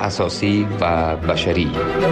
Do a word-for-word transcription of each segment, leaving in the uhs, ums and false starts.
اساسی و بشری.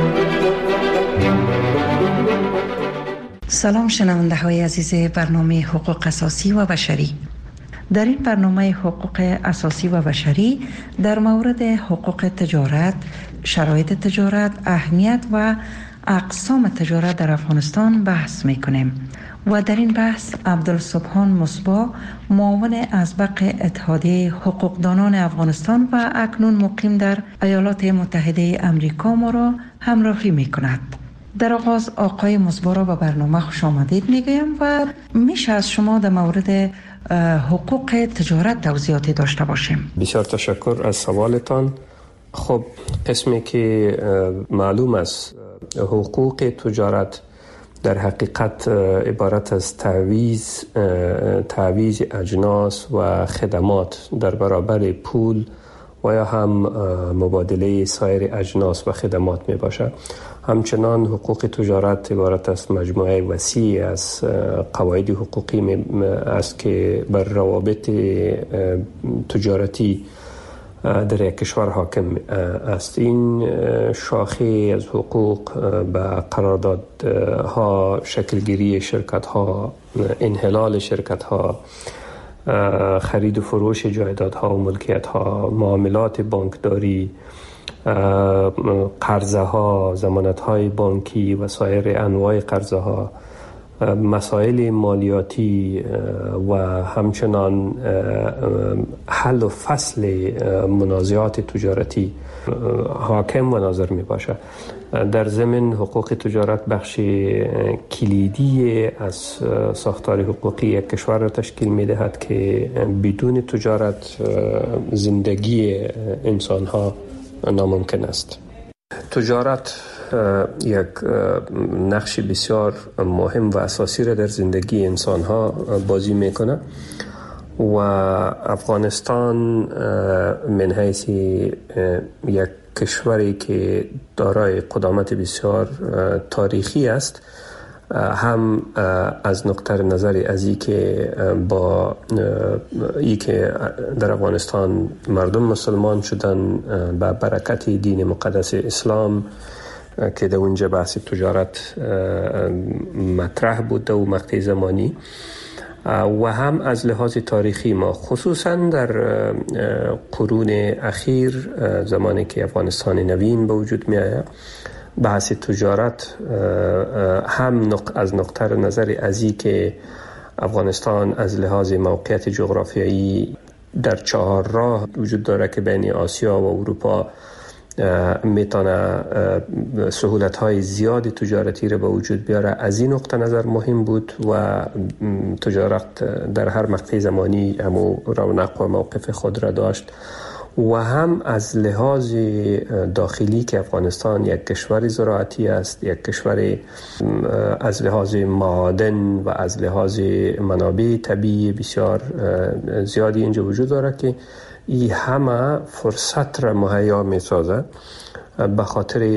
سلام شنونده های عزیز برنامه حقوق اساسی و بشری. در این برنامه حقوق اساسی و بشری در مورد حقوق تجارت، شرایط تجارت، اهمیت و اقسام تجارت در افغانستان بحث میکنیم و در این بحث عبدالسبحان مصباح، معاون اسبق اتحادیه حقوقدانان افغانستان و اکنون مقیم در ایالات متحده امریکا ما را همراهی میکند. در آغاز آقای مصباح را به برنامه خوش آمدید میگویم و میشه از شما در مورد حقوق تجارت توضیحاتی داشته باشیم. بسیار تشکر از سوالتان. خب قسمی که معلوم است حقوق تجارت در حقیقت عبارت از تعویض تعویض اجناس و خدمات در برابر پول و یا هم مبادله سایر اجناس و خدمات می باشد. همچنان حقوق تجارت عبارت از مجموعه وسیع از قواعد حقوقی است که بر روابط تجارتی در یک کشور حاکم است. این شاخه از حقوق به قراردادها، شکلگیری شرکت‌ها، انحلال شرکت‌ها، خرید و فروش جایدادها و ملکیت‌ها، معاملات بانکداری، قرضه ها، ضمانت های بانکی و سایر انواع قرضه ها، مسائل مالیاتی و همچنان حل و فصل منازعات تجارتی حاکم و ناظر می باشد. در ضمن حقوق تجارت بخش کلیدی از ساختار حقوقی یک کشور را تشکیل می دهد که بدون تجارت زندگی انسان ها ناممکن است. تجارت یک نقش بسیار مهم و اساسی را در زندگی انسان ها بازی میکنه و افغانستان من حیث یک کشوری که دارای قدامت بسیار تاریخی است، هم از نقطه نظر از این که با ای که در افغانستان مردم مسلمان شدن با برکت دین مقدس اسلام که در اونجا بحث تجارت مطرح بود و مقطع زمانی، و هم از لحاظ تاریخی ما خصوصا در قرون اخیر زمانی که افغانستان نوین به وجود می آید، بحث تجارت هم از نقطه نظر ازی که افغانستان از لحاظ موقعیت جغرافیایی در چهار راه وجود داره که بین آسیا و اروپا میتونه سهولت های زیادی تجارتی رو به وجود بیاره. از این نقطه نظر مهم بود و تجارت در هر مقطع زمانی همو رونق و موقف خود را داشت، و هم از لحاظ داخلی که افغانستان یک کشور زراعتی است، یک کشور از لحاظ معادن و از لحاظ منابع طبیعی بسیار زیادی اینجا وجود داره که این همه فرصت را مهیا می سازه به خاطر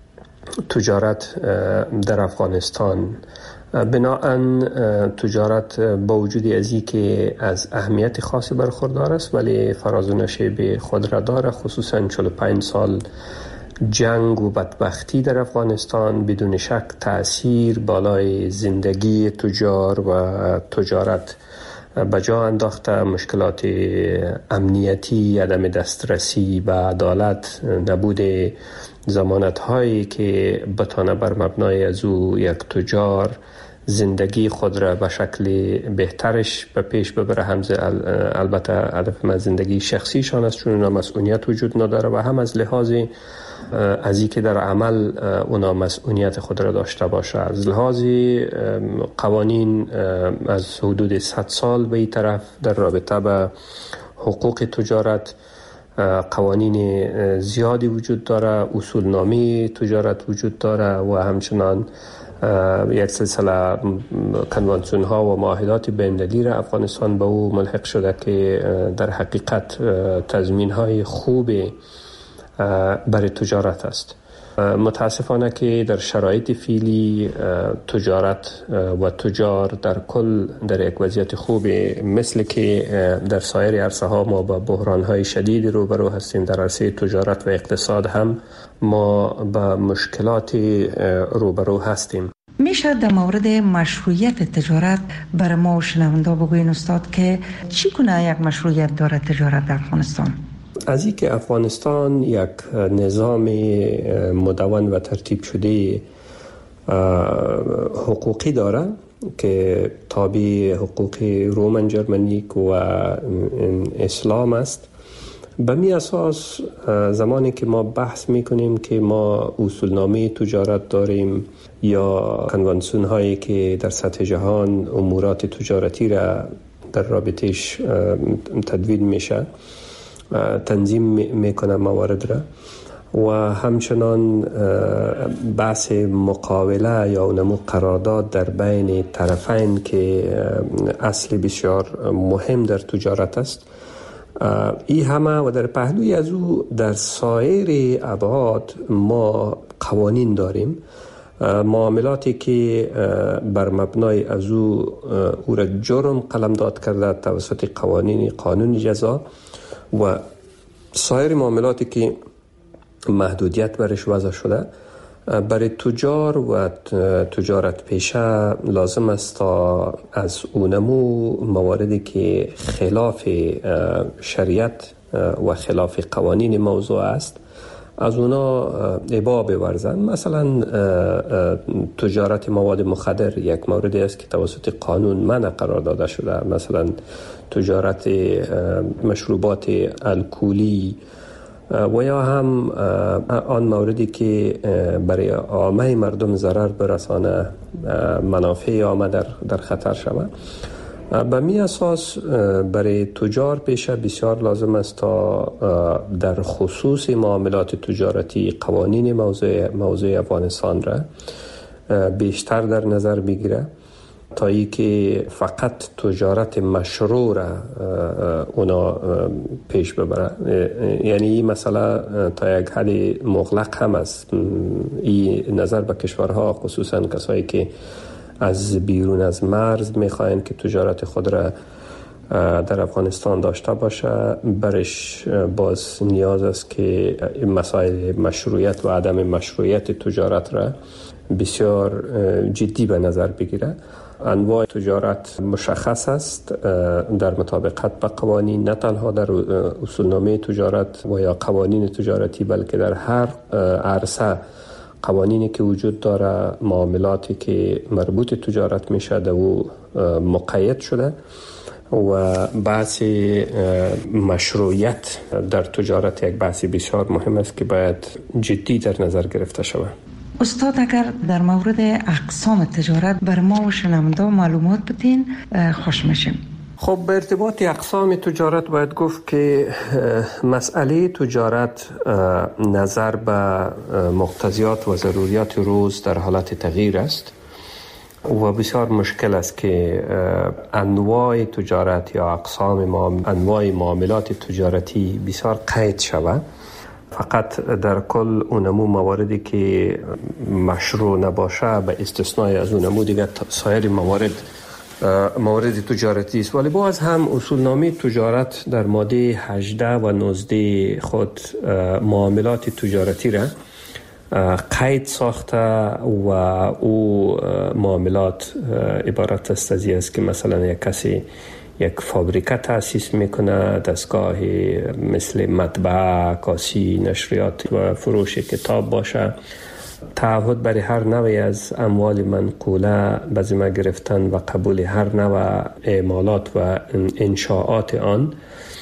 تجارت در افغانستان. بناهن تجارت با وجود ازی که از اهمیت خاصی برخوردار است ولی فراز و نشیب خود را داره، خصوصا چهل و پنج سال جنگ و بدبختی در افغانستان بدون شک تأثیر بالای زندگی تجار و تجارت بجا انداخته. مشکلات امنیتی، عدم دسترسی به عدالت، نبود ضمانت هایی که بتانه بر مبنای از او یک تجار زندگی خود را به شکل بهترش به پیش ببره. هم البته هدف من زندگی شخصیشان است چون اونا مسئولیت وجود نداره و هم از لحاظ از این که در عمل اونا مسئولیت خود را داشته باشه. از لحاظ قوانین از حدود صد سال به این طرف در رابطه به حقوق تجارت قوانین زیادی وجود داره، اصولنامه تجارت وجود داره و همچنان یک سلسله کنوانسیون ها و معاهدات بین‌المللی را افغانستان به او ملحق شده که در حقیقت تضمین های خوب برای تجارت است. متاسفانه که در شرایط فعلی تجارت و تجار در کل در یک وضعیت خوب مثل که در سایر عرصه ها ما با بحران های شدید روبرو هستیم. در عرصه تجارت و اقتصاد هم ما با مشکلات روبرو هستیم. میشه در مورد مشروعیت تجارت برای ما و شنونده بگوین استاد که چی کنه یک مشروعیت داره تجارت در افغانستان؟ از این که افغانستان یک نظام مدون و ترتیب شده حقوقی داره که تابع حقوق رومن جرمنیک و اسلام است، به می اساس زمانی که ما بحث میکنیم که ما اصولنامه تجارت داریم یا کنوانسیون هایی که در سطح جهان امورات تجارتی را در رابطهش تدوین میشه، تنظیم میکنه موارد را، و همچنان بحث مقاوله یا اونمو قرارداد در بین طرفین که اصل بسیار مهم در تجارت است. این همه و در پهلوی از او در سایر ابعاد ما قوانین داریم، معاملاتی که بر مبنای از او او را جرم قلمداد کرده توسط قوانین قانون جزا، و سایر معاملاتی که محدودیت برش وضع شده. برای تجار و تجارت پیشه لازم است تا از اونمو مواردی که خلاف شریعت و خلاف قوانین موضوع است از اونا ابا بورزن. مثلا تجارت مواد مخدر یک موردی است که توسط قانون منع قرار داده شده. مثلا تجارت مشروبات الکلی و یا هم آن موردی که برای عامه مردم ضرر برسانه، منافع عامه در, در خطر شود. به می اساس برای تجار پیشه بسیار لازم است تا در خصوص معاملات تجارتی قوانین موضوع, موضوع افغانستان را بیشتر در نظر بگیره تا ای که فقط تجارت مشروع را اونا پیش ببره. یعنی این مسئله تا یک حد مغلق هم است. این نظر به کشورها، خصوصا کسایی که از بیرون از مرز میخواین که تجارت خود را در افغانستان داشته باشه، برش باز نیاز است که مسائل مشروعیت و عدم مشروعیت تجارت را بسیار جدی به نظر بگیره. انواع تجارت مشخص است در مطابقت با قوانین، نه تنها در اصولنامه تجارت و یا قوانین تجارتی، بلکه در هر عرصه قوانینی که وجود داره، معاملاتی که مربوط تجارت میشه در او مقید شده و بحث مشروعیت در تجارت یک بحث بسیار مهم است که باید جدی در نظر گرفته شود. استاد اگر در مورد اقسام تجارت بر ما و شنونده معلومات بدین خوش میشیم. خب به ارتباط اقسام تجارت باید گفت که مسئله تجارت نظر به مقتضیات و ضروریات روز در حالت تغییر است و بسیار مشکل است که انواع تجارت یا اقسام انواع معاملات تجارتی بسیار قید شود. فقط در کل اونمو مواردی که مشروع نباشه به استثنای از اونمو دیگه سایر موارد موارد تجارتی است. ولی باز هم اصولنامه تجارت در ماده هجده و نوزده خود معاملات تجارتی را قید ساخته و او معاملات عبارت است از این است که مثلا یک کسی یک فابریکه تأسیس میکنه، دستگاه مثل مطبعه، کاسی، نشریات و فروش کتاب باشه، تعهد برای هر نوعی از اموال منقوله به ذمه گرفتن و قبول هر نوع اعمالات و انشاءات آن،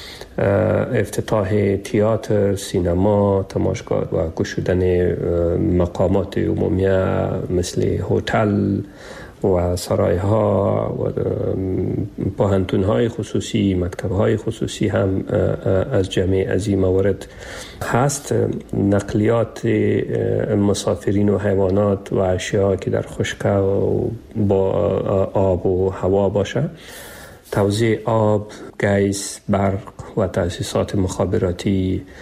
افتتاح تئاتر، سینما، تماشاگاه و گشودن مقامات عمومیه مثل هتل و سرایها و پوهنتون‌های خصوصی، مکتب‌های خصوصی هم از جمعی از این موارد هست. نقلیات مسافرین و حیوانات و اشیاء که در خشکی و با آب و هوا باشه، توزیع آب، گیس، برق و تأسیسات مخابراتی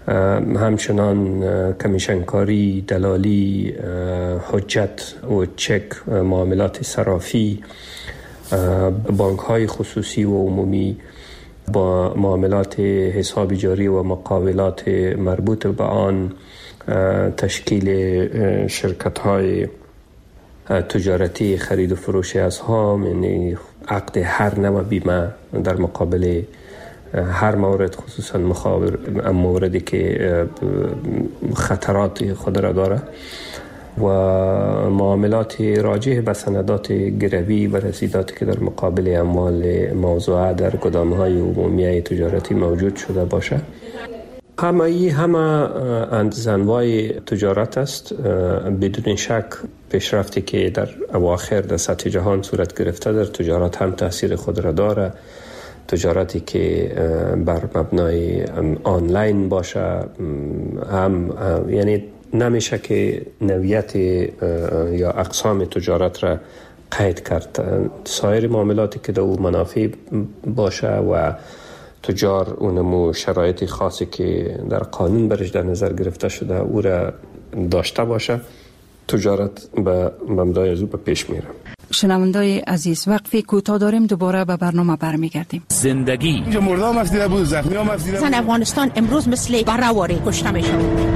همچنان کمیشنکاری، دلالی، حجت و چک، معاملات صرافی، بانک های خصوصی و عمومی، با معاملات حساب جاری و مقاولات مربوط به آن، تشکیل شرکت های تجارتی خرید و فروش اسهام، یعنی عقد هر نوع بیمه در مقابل هر مورد، خصوصا موردی که خطرات خود را داره، و معاملات راجع به سندات گروی و رسیداتی که در مقابل اموال موضوعه در گدام‌های عمومی تجارتی موجود شده باشه. همه ای همه انواع تجارت است. بدون شک پیشرفتی که در اواخر در سطح جهان صورت گرفته در تجارت هم تاثیر خود را داره. تجارتی که بر مبنای آنلاین باشه هم، یعنی نمیشه که نوعیت یا اقسام تجارت را قید کرد. سایر معاملاتی که در او منافع باشه و تجار اونمو شرایط خاصی که در قانون برش در نظر گرفته شده او را داشته باشه، تجارت به مبنای از او به پیش میره. شنوندای عزیز، وقفی کوتاه داریم، دوباره به برنامه برمیگردیم. زندگی اینجا مرده هم افزیده بود، زخمی هم افزیده بود. زن افغانستان امروز مثل برهواری کشته میشه.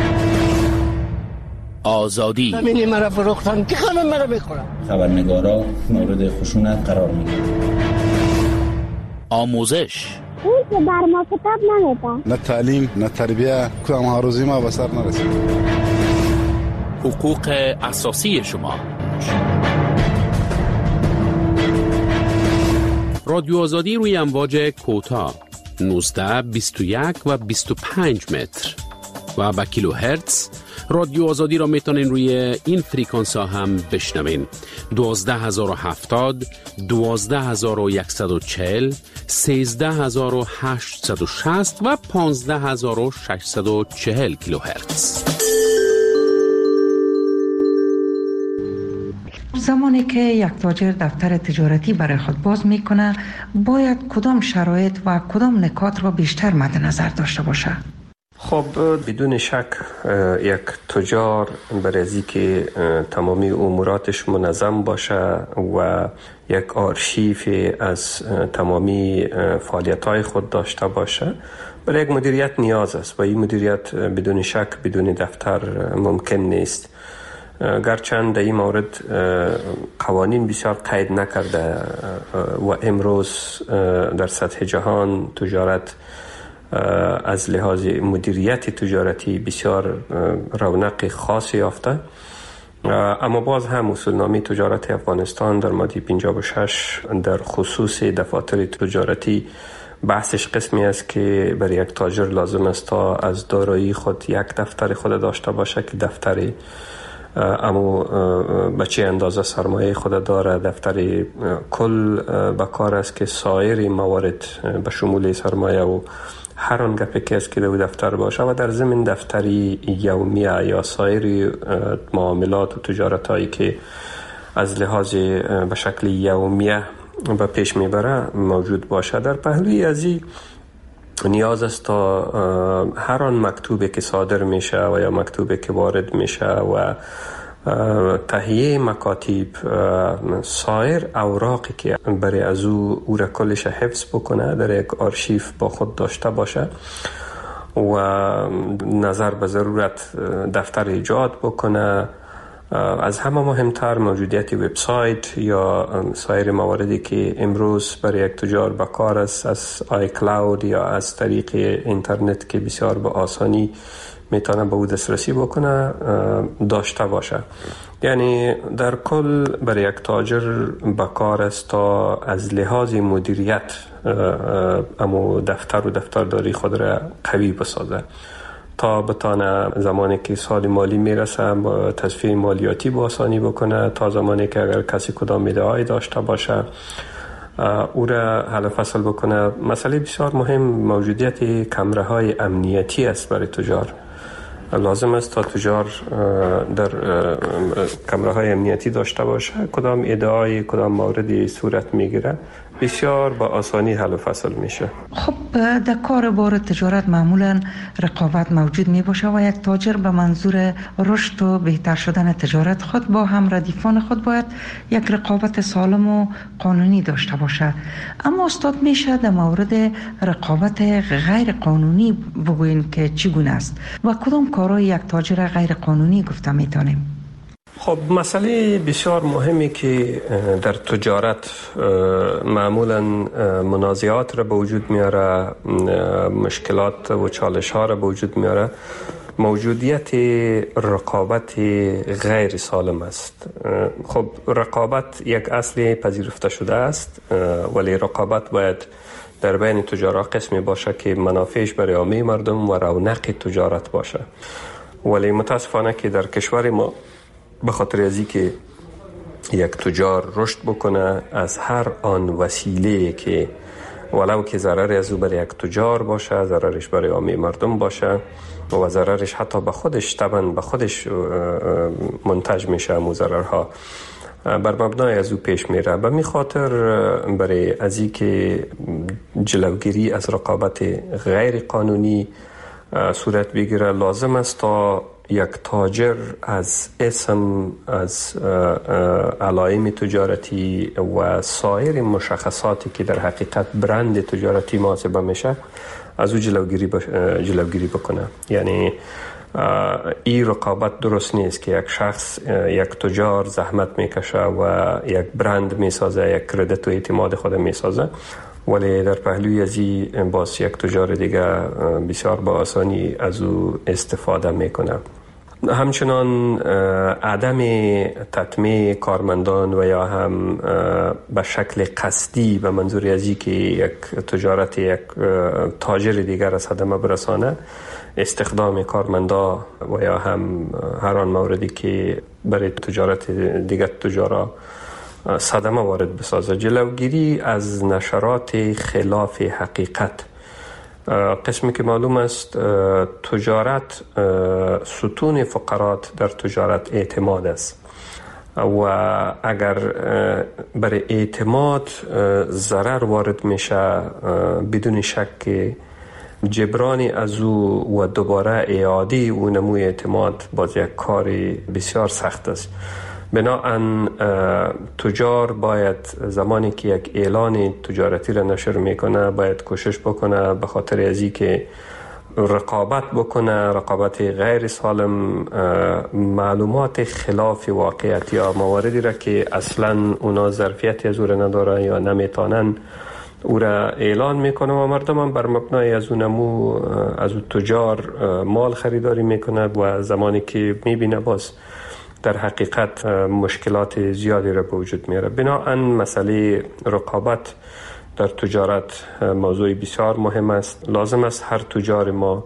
آزادی زمینی مرا فروختن که خانم مرا بخورم. خبرنگارا مورد خشونت قرار میگیرن. آموزش اون که بر ما کتاب نمیده. نه تعلیم نه تربیه، کدام ها روزی ما به سر نرسید. حقوق اساسی شما. رادیو آزادی روی امواج کوتاه نوزده، بیست و یک و بیست و پنج متر و با کیلو هرتز. رادیو آزادی را میتونین روی این فریکانس ها هم بشنوین: دوازده هزار و هفتاد، دوازده هزار و صد و چهل، سیزده هزار و هشتصد و شصت و پانزده هزار و ششصد و چهل کیلو هرتز. زمانی که یک تاجر دفتر تجارتی برای خود باز میکنه، باید کدام شرایط و کدام نکات را بیشتر مد نظر داشته باشه؟ خب بدون شک یک تجار برای از اینکه تمامی اموراتش منظم باشه و یک آرشیف از تمامی فعالیت‌های خود داشته باشه، برای یک مدیریت نیاز است و این مدیریت بدون شک بدون دفتر ممکن نیست. گرچند در این مورد قوانین بسیار قید نکرده و امروز در سطح جهان تجارت از لحاظ مدیریت تجارتی بسیار رونق خاصی یافته، اما باز هم اصولنامه تجارت افغانستان در ماده پنجاه و شش در خصوص دفاتر تجارتی بحثش قسمی است که برای یک تاجر لازم است تا از دارایی خود یک دفتر خود داشته باشه که دفتر اما به چه اندازه سرمایه خود داره، دفتر کل بکار است که سایر موارد به شمول سرمایه و هر آن گپی که است که در دفتر باشه و در ضمن دفتری یومیه یا سایر معاملات و تجارت هایی که از لحاظ به شکل یومیه به پیش میبره موجود باشه. در پهلوی از این نیاز است تا هر آن مکتوبی که صادر میشه و یا مکتوبی که وارد میشه و تهیه مکاتب سایر اوراقی که برای از او او را کلش حفظ بکنه در یک آرشیف با خود داشته باشه و نظر به ضرورت دفتر ایجاد بکنه. از همه مهمتر موجودیت وبسایت یا سایر مواردی که امروز برای یک تجار بکار است از آی کلاود یا از طریق اینترنت که بسیار به آسانی میتونه به او دسترسی بکنه داشته باشه. یعنی در کل برای یک تاجر بکار است تا از لحاظ مدیریت اما دفتر و دفترداری خود را قوی بسازه تا بتانه زمانی که سال مالی میرسه با تصفیه مالیاتی با آسانی بکنه، تا زمانی که اگر کسی کدام میده‌ای داشته باشه او را حل فصل بکنه. مسئله بسیار مهم موجودیت کمره های امنیتی است برای تجار. لازم است تا تجار در کمره های امنیتی داشته باشه. کدام ادعای کدام موردی صورت میگیره بسیار با آسانی حل و فصل میشه. خب در کار بار تجارت معمولا رقابت موجود می باشه و یک تاجر به منظور رشد و بهتر شدن تجارت خود با هم ردیفان خود باید یک رقابت سالم و قانونی داشته باشه. اما استاد میشه در مورد رقابت غیر قانونی بگوین که چگونه است و کدام کارهای یک تاجر غیر قانونی گفته میتونیم؟ خب مسئله بسیار مهمی که در تجارت معمولا منازعات را به وجود میاره، مشکلات و چالش ها را به وجود میاره، موجودیت رقابت غیر سالم است. خب رقابت یک اصل پذیرفته شده است، ولی رقابت باید در بین تجارت قسمی باشه که منافعش برای عامه مردم و رونق تجارت باشه. ولی متاسفانه که در کشور ما به خاطر ازی که یک تجار رشد بکنه از هر آن وسیله که ولو که ضرر از او برای یک تجار باشه، ضررش برای عامه مردم باشه و ضررش حتی به خودش طبعا به خودش منتج میشه، امو ضررها بر مبنای از او پیش میره. به می خاطر برای ازی که جلوگیری از رقابت غیر قانونی صورت بگیره، لازم است تا یک تاجر از اسم، از علائم تجارتی و سایر مشخصاتی که در حقیقت برند تجارتی محاسبه میشه از او جلوگیری, بش... جلوگیری بکنه. یعنی این رقابت درست نیست که یک شخص، یک تجار زحمت میکشه و یک برند میسازه، یک کردیت و اعتماد خود میسازه، ولی در پهلوی ازی باز یک تجار دیگه بسیار با آسانی از او استفاده میکنه. همچنان عدم تطمیع کارمندان و یا هم به شکل قصدی به منظور ازی که یک تجارت یک تاجر دیگر از صدمه برسانه، استخدام کارمندا و یا هم هر آن موردی که برای تجارت دیگر تجارا صدمه وارد بسازه. جلوگیری از نشرات خلاف حقیقت. قسمی که معلوم است تجارت، ستون فقرات در تجارت اعتماد است و اگر برای اعتماد ضرر وارد میشه، بدون شک جبرانی از او و دوباره اعاده او نموی اعتماد باز یک کاری بسیار سخت است. بناهن تجار باید زمانی که یک اعلان تجارتی را نشر میکنه باید کوشش بکنه به خاطر ازی که رقابت بکنه، رقابت غیر سالم، معلومات خلاف واقعیت یا مواردی را که اصلا اونا ظرفیتی از او را نداره یا نمیتونن او را اعلان میکنه و مردم هم بر مبنای از اون نمو از اون تجار مال خریداری میکنه و زمانی که میبینه باز در حقیقت مشکلات زیادی را به وجود میاره. بناهن مسئله رقابت در تجارت موضوع بسیار مهم است. لازم است هر تجار ما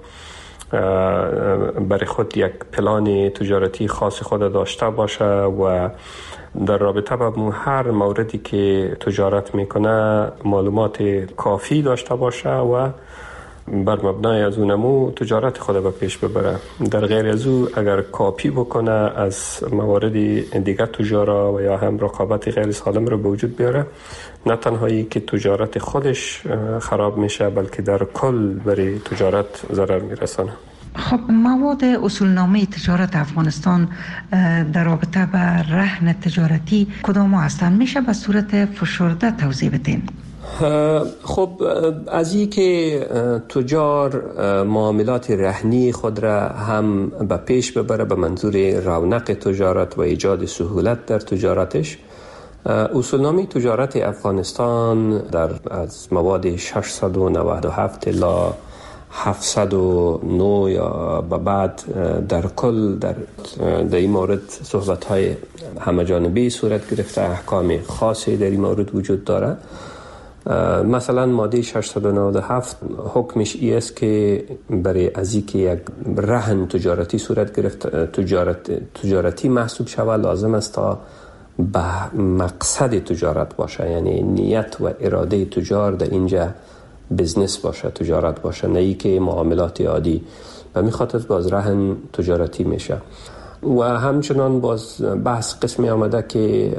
برای خود یک پلان تجارتی خاص خود داشته باشه و در رابطه با هر موردی که تجارت میکنه معلومات کافی داشته باشه و بر مبنای از اونمو تجارت خود به پیش ببره. در غیر از او اگر کاپی بکنه از موارد دیگر تجارا و یا هم رقابت غیر سالم رو به وجود بیاره، نه تنهایی که تجارت خودش خراب میشه بلکه در کل برای تجارت ضرر میرسانه. خب مواد اصولنامه تجارت افغانستان در رابطه با رهن تجارتی کدام هستند؟ میشه به صورت فشرده توضیح بدین؟ خب از این که تجار معاملات رهنی خود را هم به پیش ببره به منظور رونق تجارت و ایجاد سهولت در تجارتش، اصولنامه تجارت افغانستان در از مواد ششصد و نود و هفت الی هفتصد و نه یا به بعد در کل در در این مورد صحبت‌های همه جانبی صورت گرفته، احکام خاصی در این مورد وجود داره. مثلا ماده ششصد و نود و هفت حکمش ای است که برای از اینکه یک رهن تجارتی صورت گرفت تجارت تجارتی محسوب شود لازم است تا به مقصد تجارت باشه، یعنی نیت و اراده تجار در اینجا بزنس باشه، تجارت باشه، نه ای که معاملات عادی. و می خاطر باز رهن تجارتی میشه. و همچنان باز بحث قسمی آمده که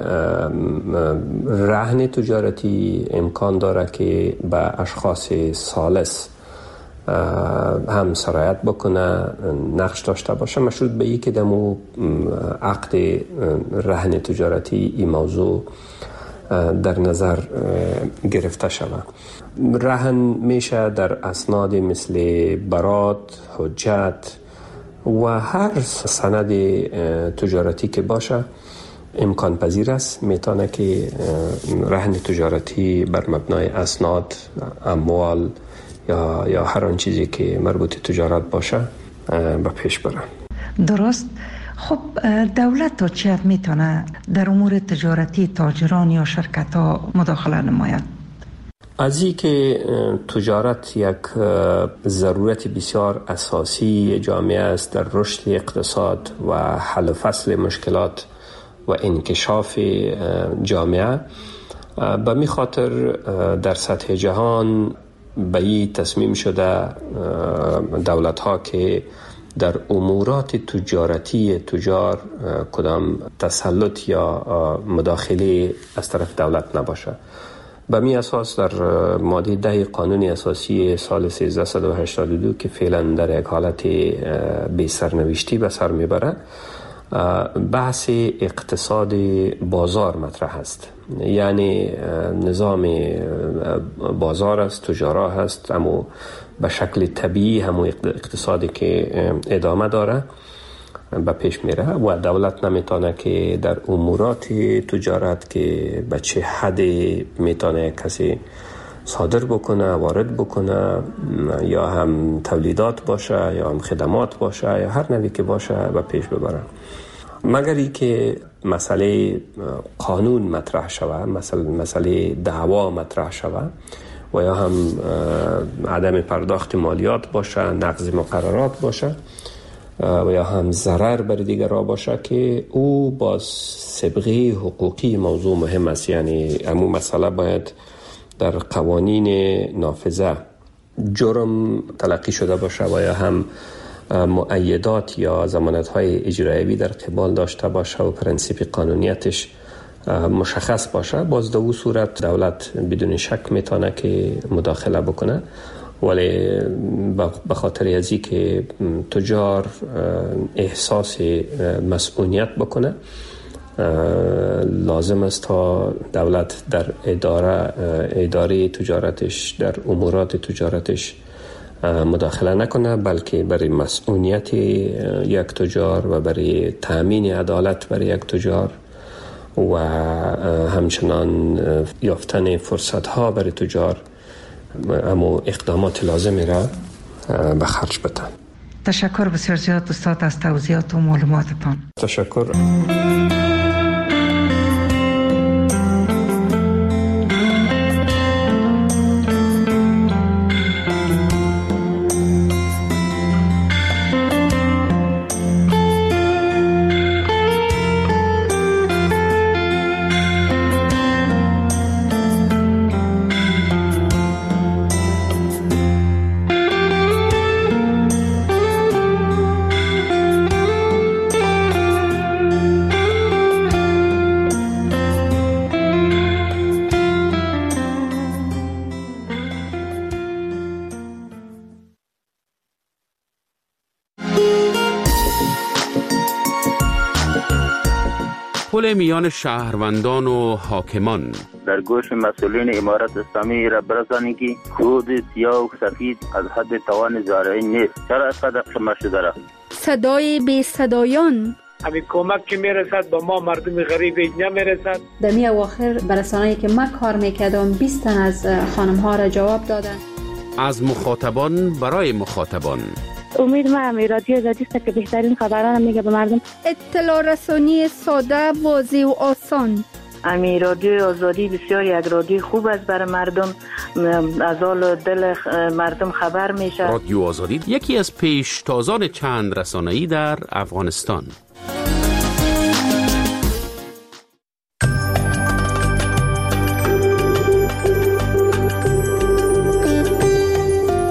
رهن تجارتی امکان داره که به اشخاص ثالث هم سرایت بکنه، نقش داشته باشه، مشروط به این که دمو عقد رهن تجارتی این موضوع در نظر گرفته شود. رهن میشه در اسناد مثل برات، حجت و هر سند تجارتی که باشه امکان پذیر است. میتونه که رهن تجارتی بر مبنای اسناد، اموال یا یا هر آن چیزی که مربوط تجارت باشه به پیش بره. درست. خب دولت تا چه حد میتونه در امور تجارتی تاجران یا شرکت ها مداخله نماید؟ از این که تجارت یک ضرورت بسیار اساسی جامعه است در رشد اقتصاد و حل و فصل مشکلات و انکشاف جامعه، به می خاطر در سطح جهان به این تصمیم شده دولت ها که در امورات تجارتی تجار کدام تسلط یا مداخله از طرف دولت نباشه. به می اساس در ماده ده قانون اساسی سال سیزده و هشتاد و دو که فعلا در یک حالت بی سرنوشتی به سر میبره، بحث اقتصاد بازار مطرح است. یعنی نظام بازار است، تجارا هست، اما به شکل طبیعی همون اقتصادی که ادامه داره به پیش میره و دولت نمیتونه که در امورات تجارت که به چه حد میتونه کسی صادر بکنه، وارد بکنه، یا هم تولیدات باشه یا هم خدمات باشه یا هر نوعی که باشه به پیش ببره، مگر ای که مسئله قانون مطرح شود، مسئله مسئله دعوا مطرح شود و یا هم عدم پرداخت مالیات باشه، نقض مقررات باشه و یا هم ضرر بر دیگران باشه که او با سابقه حقوقی موضوع مهم است. یعنی همون مسئله باید در قوانین نافذه جرم تلقی شده باشه و یا هم مؤیدات یا ضمانت‌های اجرایی در قبال داشته باشه و پرنسیپ قانونیتش مشخص باشه. باز در اون صورت دولت بدون شک میتونه که مداخله بکنه، ولی به خاطر ازی که تجار احساس مسئولیت بکنه، لازم است تا دولت در اداره اداره تجارتش، در امورات تجارتش مداخله نکنه، بلکه برای مسئولیت یک تجار و برای تأمین عدالت برای یک تجار و همچنان یافتن فرصت ها برای تجار اما اقدامات لازمی را به خرج بدن. تشکر بسیار زیاد استاد از توضیحات و معلوماتتان. تشکر. پل میان شهروندان و حاکمان. در گوش مسئولین امارت اسلامی را برسانید که خود سیاه و سفید از حد توان زارعی نیست. چرا اینقدر قمه شده را؟ صدای بی صدایان. همین کمک که میرسد به ما مردم غریب نمیرسد. در می اواخر برسانه‌ای که من کار میکردم بیست تن از خانم ها را جواب دادن. از مخاطبان برای مخاطبان. امید ما هم رادیو آزادی است که بهترین خبران میگه به مردم. اطلاع رسانی ساده، واضح و آسان. امی رادیو آزادی بسیار یک رادیو خوب است برای مردم، از حال دل مردم خبر میشه. رادیو آزادی یکی از پیشتازان چند رسانه‌ای در افغانستان.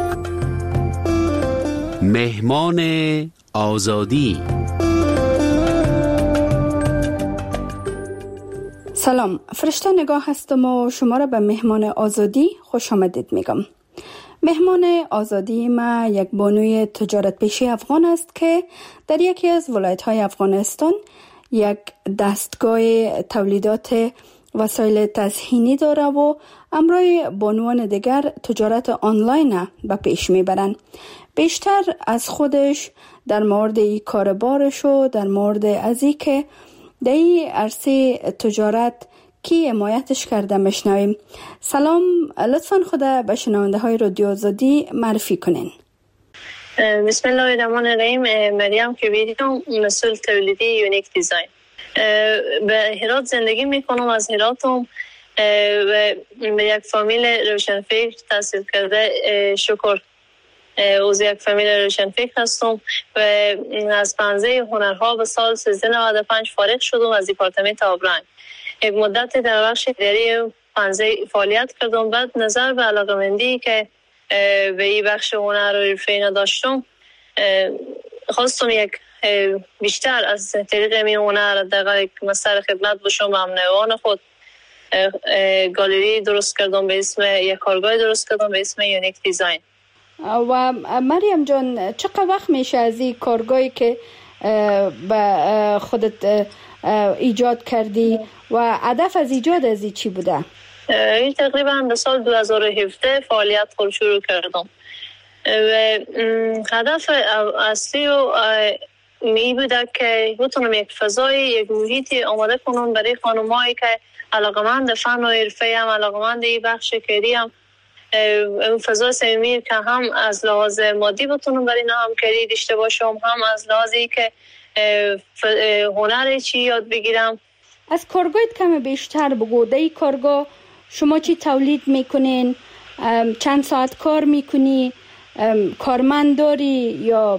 مهمان آزادی. سلام، فرشته نگاه هستم و شما را به مهمان آزادی خوش آمدید میگم. مهمان آزادی ما یک بانوی تجارت پیشه افغان است که در یکی از ولایت‌های افغانستان یک دستگاه تولیدات وسایل تزئینی داره و همراه بانوان دیگر تجارت آنلاین به پیش میبرند. بیشتر از خودش در مورد ای کاربارش و در مورد از ای که در این عرصه تجارت کی حمایتش کرده میشنویم. سلام، لطفاً خدا به شنونده های رادیو آزادی معرفی کنین. بسم الله الرحمن الرحیم. مریم کبیریام، مسئول تولیدی یونیک دیزاین. به هرات زندگی میکنم. از هراتم و به یک فامیل روشنفکر تحصیل کرده شکر عضو یک فامیل روشنفکر هستم و از پنزه هنرها به سال سیزده نود و پنج فارغ شدم از دیپارتمنت آبرنگ. یک مدت در بخش اداری پنزه فعالیت کردم. بعد نظر به علاقه‌مندی که به این بخش هنر و حرفه‌ای نداشتم خواستم یک بیشتر از طریق می هنر در یک مستر خدمت باشم به همنوان خود. گالری درست کردم به اسم یک کارگاه درست کردم به اسم یونیک دیزاین. و مریم جان، چقدر وقت میشه از این کارگاهی که به خودت ایجاد کردی و هدف از ایجاد از این چی بوده؟ این تقریبا در سال دو هزار و هفده فعالیت خود شروع کردم و هدف اصلی و می بوده که بتونم یک فضای یک محیطی آماده کنم برای خانم‌هایی که علاقه‌مند فن و حرفه هم علاقه‌مند این بخش کاری هم اون فضای صمیمی که هم از لحاظ مادی بتونم برای اینا همکاری داشته باشم، هم از لحاظی که هنر چی یاد بگیرم. از کارگاهت کم بیشتر بگو. در این کارگاه شما چی تولید میکنین؟ چند ساعت کار میکنی؟ کارمند داری یا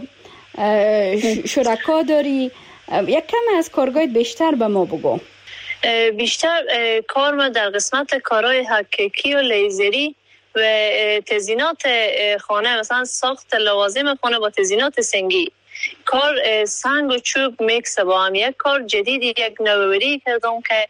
شرکا داری؟ یک کم از کارگاهت بیشتر به ما بگو. بیشتر کار ما در قسمت کارهای حقیقی و لیزری و تزیینات خانه، مثلا ساخت لوازم خانه با تزیینات سنگی. کار سنگ و چوب میکس با هم یک کار جدیدی، یک نوآوری کردم که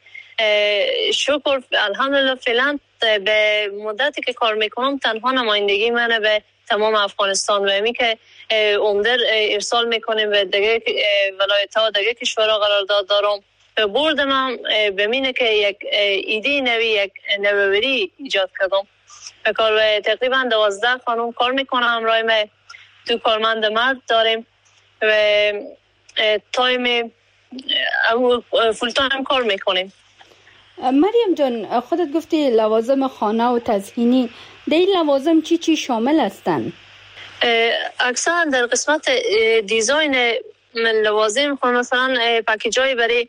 شکر الحمدلله فعلا به مدتی که کار میکنم تنها نمایندگی منه به تمام افغانستان و همی که عمده ارسال میکنیم به دیگه ولایت ها دیگه کشورها قرارداد دارم. برد من ببینه که یک ایده نوی، یک نوآوری ایجاد کردم. کار تقریبا دوازده خانم کار میکنم. همراه ما دو کارمند مرد داریم و تایم فول تایم کار میکنیم. مریم جان، خودت گفتی لوازم خانه و تزئینی، در این لوازم چی چی شامل هستن؟ اکثر در قسمت دیزاین لوازم خانه، مثلا پکیجای برای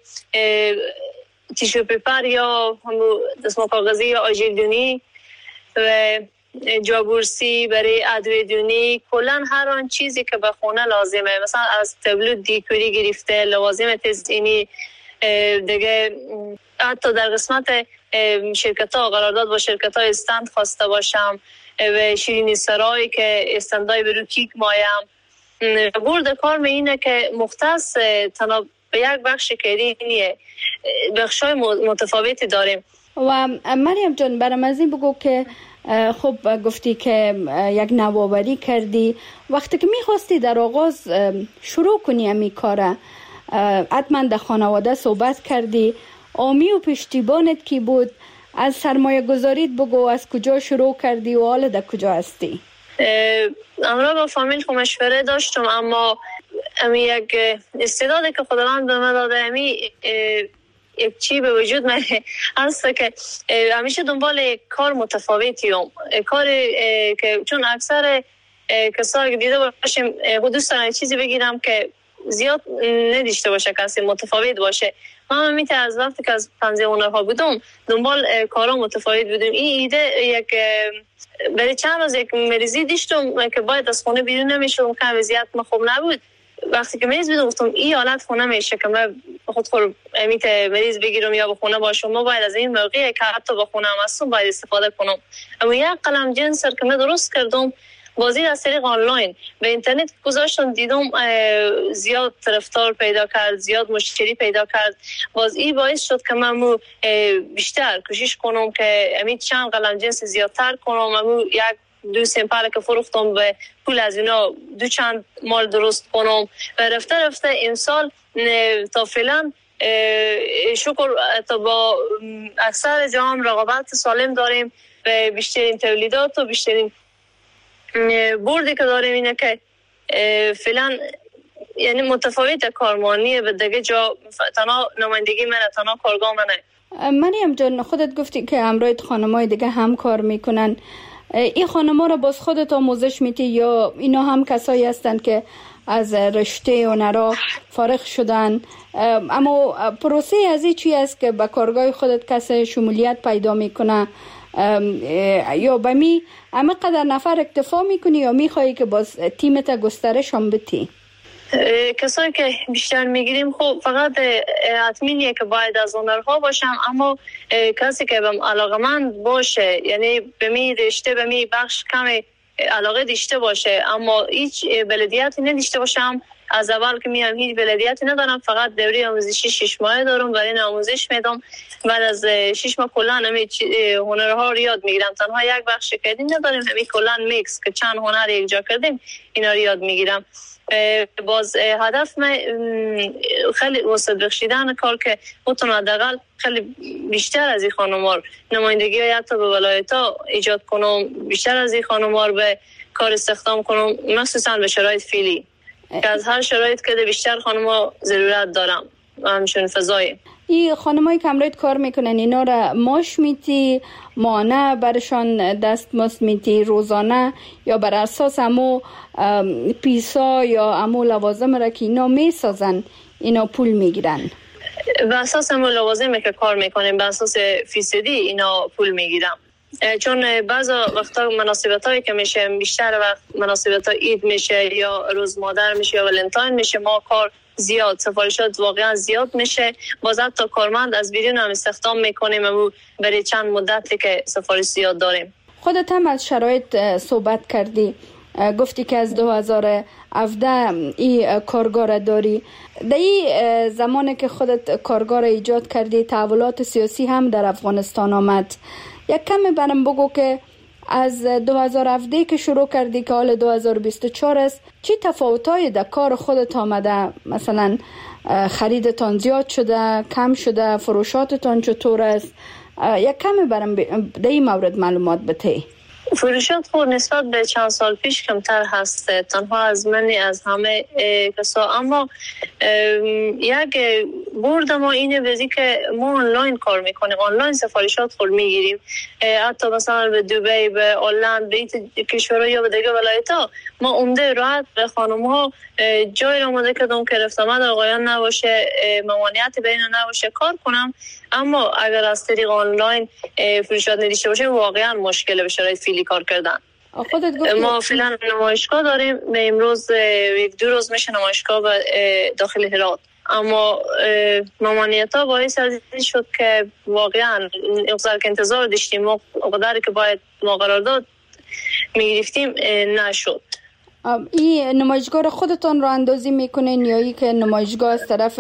تیشو پیپر یا دستمال کاغذی یا آژیردونی و جابورسی برای ادویه‌دونی، کلا هر آن چیزی که به خونه لازمه، مثلا از تابلو دیکوری گرفته لوازم تزئینی دیگه. حتی در قسمت شرکت ها قرارداد با شرکت های استند خواسته باشم و شیرینی سرایی که استندای برو کیک مایم. برد کار می اینه که مختص تنها به یک بخش کاری نیه، بخشای متفاوتی داریم. و مریم جان، برام از این بگو که خب گفتی که یک نوآوری کردی، وقتی که میخواستی در آغاز شروع کنی امی کاره حتما در خانواده صحبت کردی، آمی و پشتیبانت کی بود؟ از سرمایه گذاریت بگو، از کجا شروع کردی و حالا در کجا هستی؟ امرا با فامیل مشوره داشتم، اما امی یک استعدادی که خداوند به من داده، امی یک چی به وجود من هست که همیشه دنبال یک کار متفاوتیم، کار که چون اکثر کسایی که دیده باشیم دوست دارم چیزی بگیرم که زیاد نداشته باشه، کسی متفاوت باشه. من همیشه از وقتی که از پنزه هنرها بودم دنبال کارا متفاوت بودم. این ایده یک برای چند روز یک مریضی داشتم که باید از خونه بیرون نمیشدم که وضعیت من خوب نبود. وقتی که مریض بودم گفتم این حالت خونه میشه که من خود خود امیت مریض بگیرم یا به خونه باشم. ما باید از این موقعی که حتی به خونه هم هستم باید استفاده کنم. اما یک قلم جنسر که من درست کردم بازی از طریق آنلاین به اینترنت گذاشتم، دیدم زیاد طرفدار پیدا کرد، زیاد مشتری پیدا کرد. باز این باعث شد که من بیشتر کوشش کنم که امید چند قلم جنس زیادتر کنم. امو یک دو سمپل که فروختم به پول از اینا دو چند مال درست کنم و رفته رفته امسال تا فعلا شکر تا با اکثر جام رقابت سالم داریم و بیشترین تولیدات و بیشترین بردی که داریم اینه که فعلا یعنی متفاوت کارمانی به دیگه جا تنها نمایندگی من تنها کارگاه منه. مریم جان خودت گفتی که همراه خانمای دیگه هم کار میکنن، این خانم‌ها را باز خودت آموزش میدی یا اینا هم کسایی هستند که از رشته هنرها فارغ شدن؟ اما پروسه از این چی است که به کارگاه خودت کسی شمولیت پیدا میکنه یا به می همه قدر نفر اکتفا میکنی یا میخوایی که باز تیمت گسترش هم بتی؟ کسایی که بیشتر میگیریم خب فقط حتمیه که باید از هنرها باشم، اما کسی که بهم علاقه‌مند باشه، یعنی به می رشته به می بخش کمی علاقه داشته باشه اما هیچ بلدیتی نداشته باشم، از اول که میام هیچ بلدیتی ندارم، فقط دوره آموزشی شش ماهه دارم، برای این آموزش میدم. بعد از شش ماه کلا همه هنرها رو یاد میگیرم. تنها یک بخش کردیم نداریم، همین کلا میکس که چند هنر یک جا کردیم اینا رو یاد میگیرم. باز هدف من خیلی وسط بخشیدن کار که بتونم حداقل خیلی بیشتر از این خانم‌ها نمایندگی های حتی به ولایت‌ها ایجاد کنم، بیشتر از این خانم‌ها به کار استخدام کنم، مخصوصا به شرایط فعلی که از هر شرایط که بیشتر خانم‌ها ضرورت دارم همچون فضای. این خانمایی که همراهت کار میکنن اینا را ماش میتی، مانه برشان دستمزد میتی روزانه یا بر اساس همو پیسا یا همو لوازم را که اینا میسازن اینا پول میگیرن؟ بر اساس همو لوازمی که کار میکنیم بر اساس فیصدی اینا پول میگیرم، چون بعضی وقتا مناسبت هایی که میشه بیشتر وقت مناسبت ها عید میشه یا روز مادر میشه یا ولنتاین میشه، ما کار زیاد سفارشات واقعا زیاد میشه، باز حتی کارمند از بیرون هم استخدام میکنیم و برای چند مدتی که سفارش زیاد داریم. خودت هم از شرایط صحبت کردی، گفتی که از دو هزار و هفده این کارگاه را داری. در این زمانی که خودت کارگاه را ایجاد کردی تحولات سیاسی هم در افغانستان آمد، یک کمی برام بگو که از دو هزار و هفده که شروع کردی که حال دو هزار و بیست و چهار است، چی تفاوت‌های در کار خودت آمده؟ مثلا خریدتان زیاد شده، کم شده، فروشاتتان چطور است؟ یک کمی برام در این مورد معلومات بده. فروشات خود نسبت به چند سال پیش کمتر هست، تنها از منی از همه کسا، اما یک برد ما اینه بزی که ما آنلاین کار میکنیم، آنلاین سفارشات خود میگیریم، حتی مثلا به دبی، به هلند، به این کشورها یا به دیگه ولایت‌ها ما عمده راحت به خانم ها جای را آماده کردم که رفت آمد آقایان نباشه، ممانعت بین نباشه کار کنم. اما اگر از طریق آنلاین فروشات نداشته باشه واقعا مشکل به شرایط فعلی کار کردن. خودت گفتی ما فعلا نمایشگاه داریم، به امروز یک دو روز میشه نمایشگاه داخل هرات، اما ممانعت ها باعث از این شد که واقعا اقدر که انتظار داشتیم و اقدری که باید ما قرارداد میگرفتیم نشد. این نمایشگاه را خودتون راه اندازی میکنین یا ای که نمایشگاه از طرف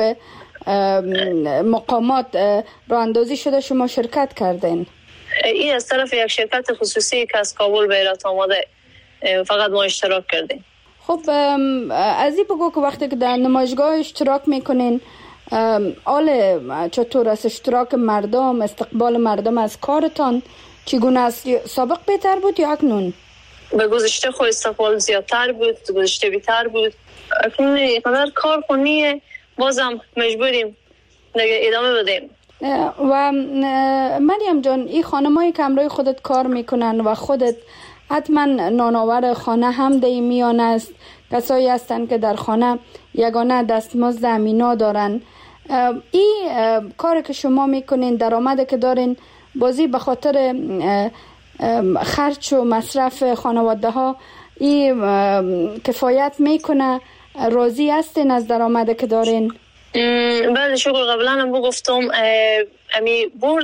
مقامات راه اندازی شده شما شرکت کردین؟ این از طرف یک شرکت خصوصی که از کابل به ایران آمده، فقط ما اشتراک کردیم. خب از این بگو که وقتی که در نمایشگاه اشتراک میکنین حال چطور است؟ اشتراک مردم، استقبال مردم از کارتان چگونه است؟ سابق بهتر بود یا اکنون؟ به گذشته خود استقبال زیادتر بود، گذشته بیتر بود. اکنون اینقدر کار کنیه بازم مجبوریم دیگه ادامه بدیم. و مریم جان، این خانمایی که همراه خودت کار میکنن و خودت حتما نانآور خانه هم در این میان است، کسایی هستن که در خانه یگانه دستمزد امینا دارن، این کار که شما میکنین، درآمدی که دارین، بازی به خاطر خرج و مصرف خانواده ها این کفایت میکنه؟ راضی هستین از درآمدی که دارین؟ بله شکر. قبلا هم بگفتم امی برد یا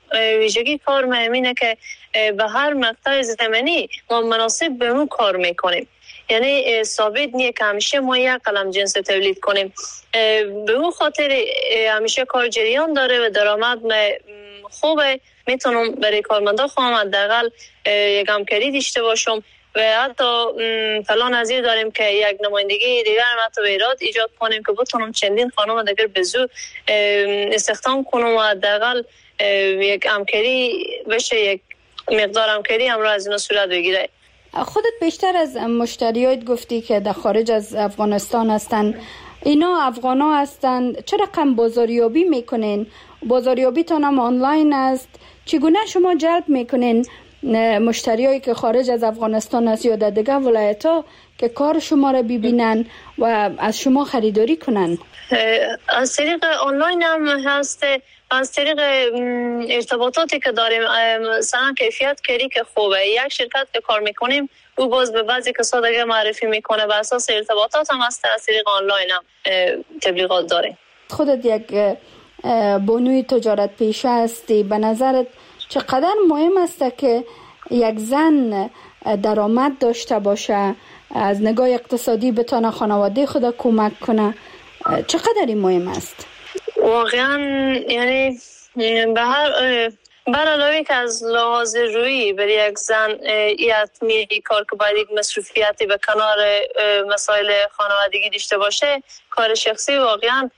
ویژگی کار ما اینه که به هر مقطع زمانی ما مناسب به اون کار میکنیم. یعنی ثابت نیه که همیشه ما یک قلم جنس تولید کنیم. به اون خاطر همیشه کار جریان داره و درآمد خوبه. میتونم برای کارمندا خواهم حداقل یک همکاری داشته باشم و حتی پلان ازیر داریم که یک نمایندگی دیگر هم حتی به ایراد ایجاد کنیم که بتونم چندین خانم دیگر به زود استخدام کنم و حداقل یک همکاری بشه، یک مقدار همکاری همراه از اینا صورت بگیره. خودت بیشتر از مشتریات گفتی که در خارج از افغانستان هستن، اینا افغان ها هستن، چه رقم بازاریابی میکنین؟ بازاریابیتان هم آنلاین است. چگونه شما جلب میکنین مشتریایی که خارج از افغانستان است یا در دیگه ولایت ها که کار شما را ببینن و از شما خریداری کنن؟ از طریق آنلاین هم هست، از طریق ارتباطاتی که داریم. مثلا کیفیت کاری که خوبه، یک شرکت که کار میکنیم او باز به بعضی کسا دیگه معرفی میکنه، بر اساس ارتباطات هم هست. از طریق آنلاین هم تبلیغات داریم. خودت یک بانوی تجارت پیشه هستی، به نظرت چقدر مهم است که یک زن درآمد داشته باشه، از نگاه اقتصادی بتونه خانواده خود کمک کنه؟ چقدر این مهم است؟ واقعا یعنی به هر بر علاوه که از لحاظ رویی برای یک زن ای حتمی کار که باید یک مصروفیتی به کنار مسائل خانوادگی داشته باشه، کار شخصی واقعا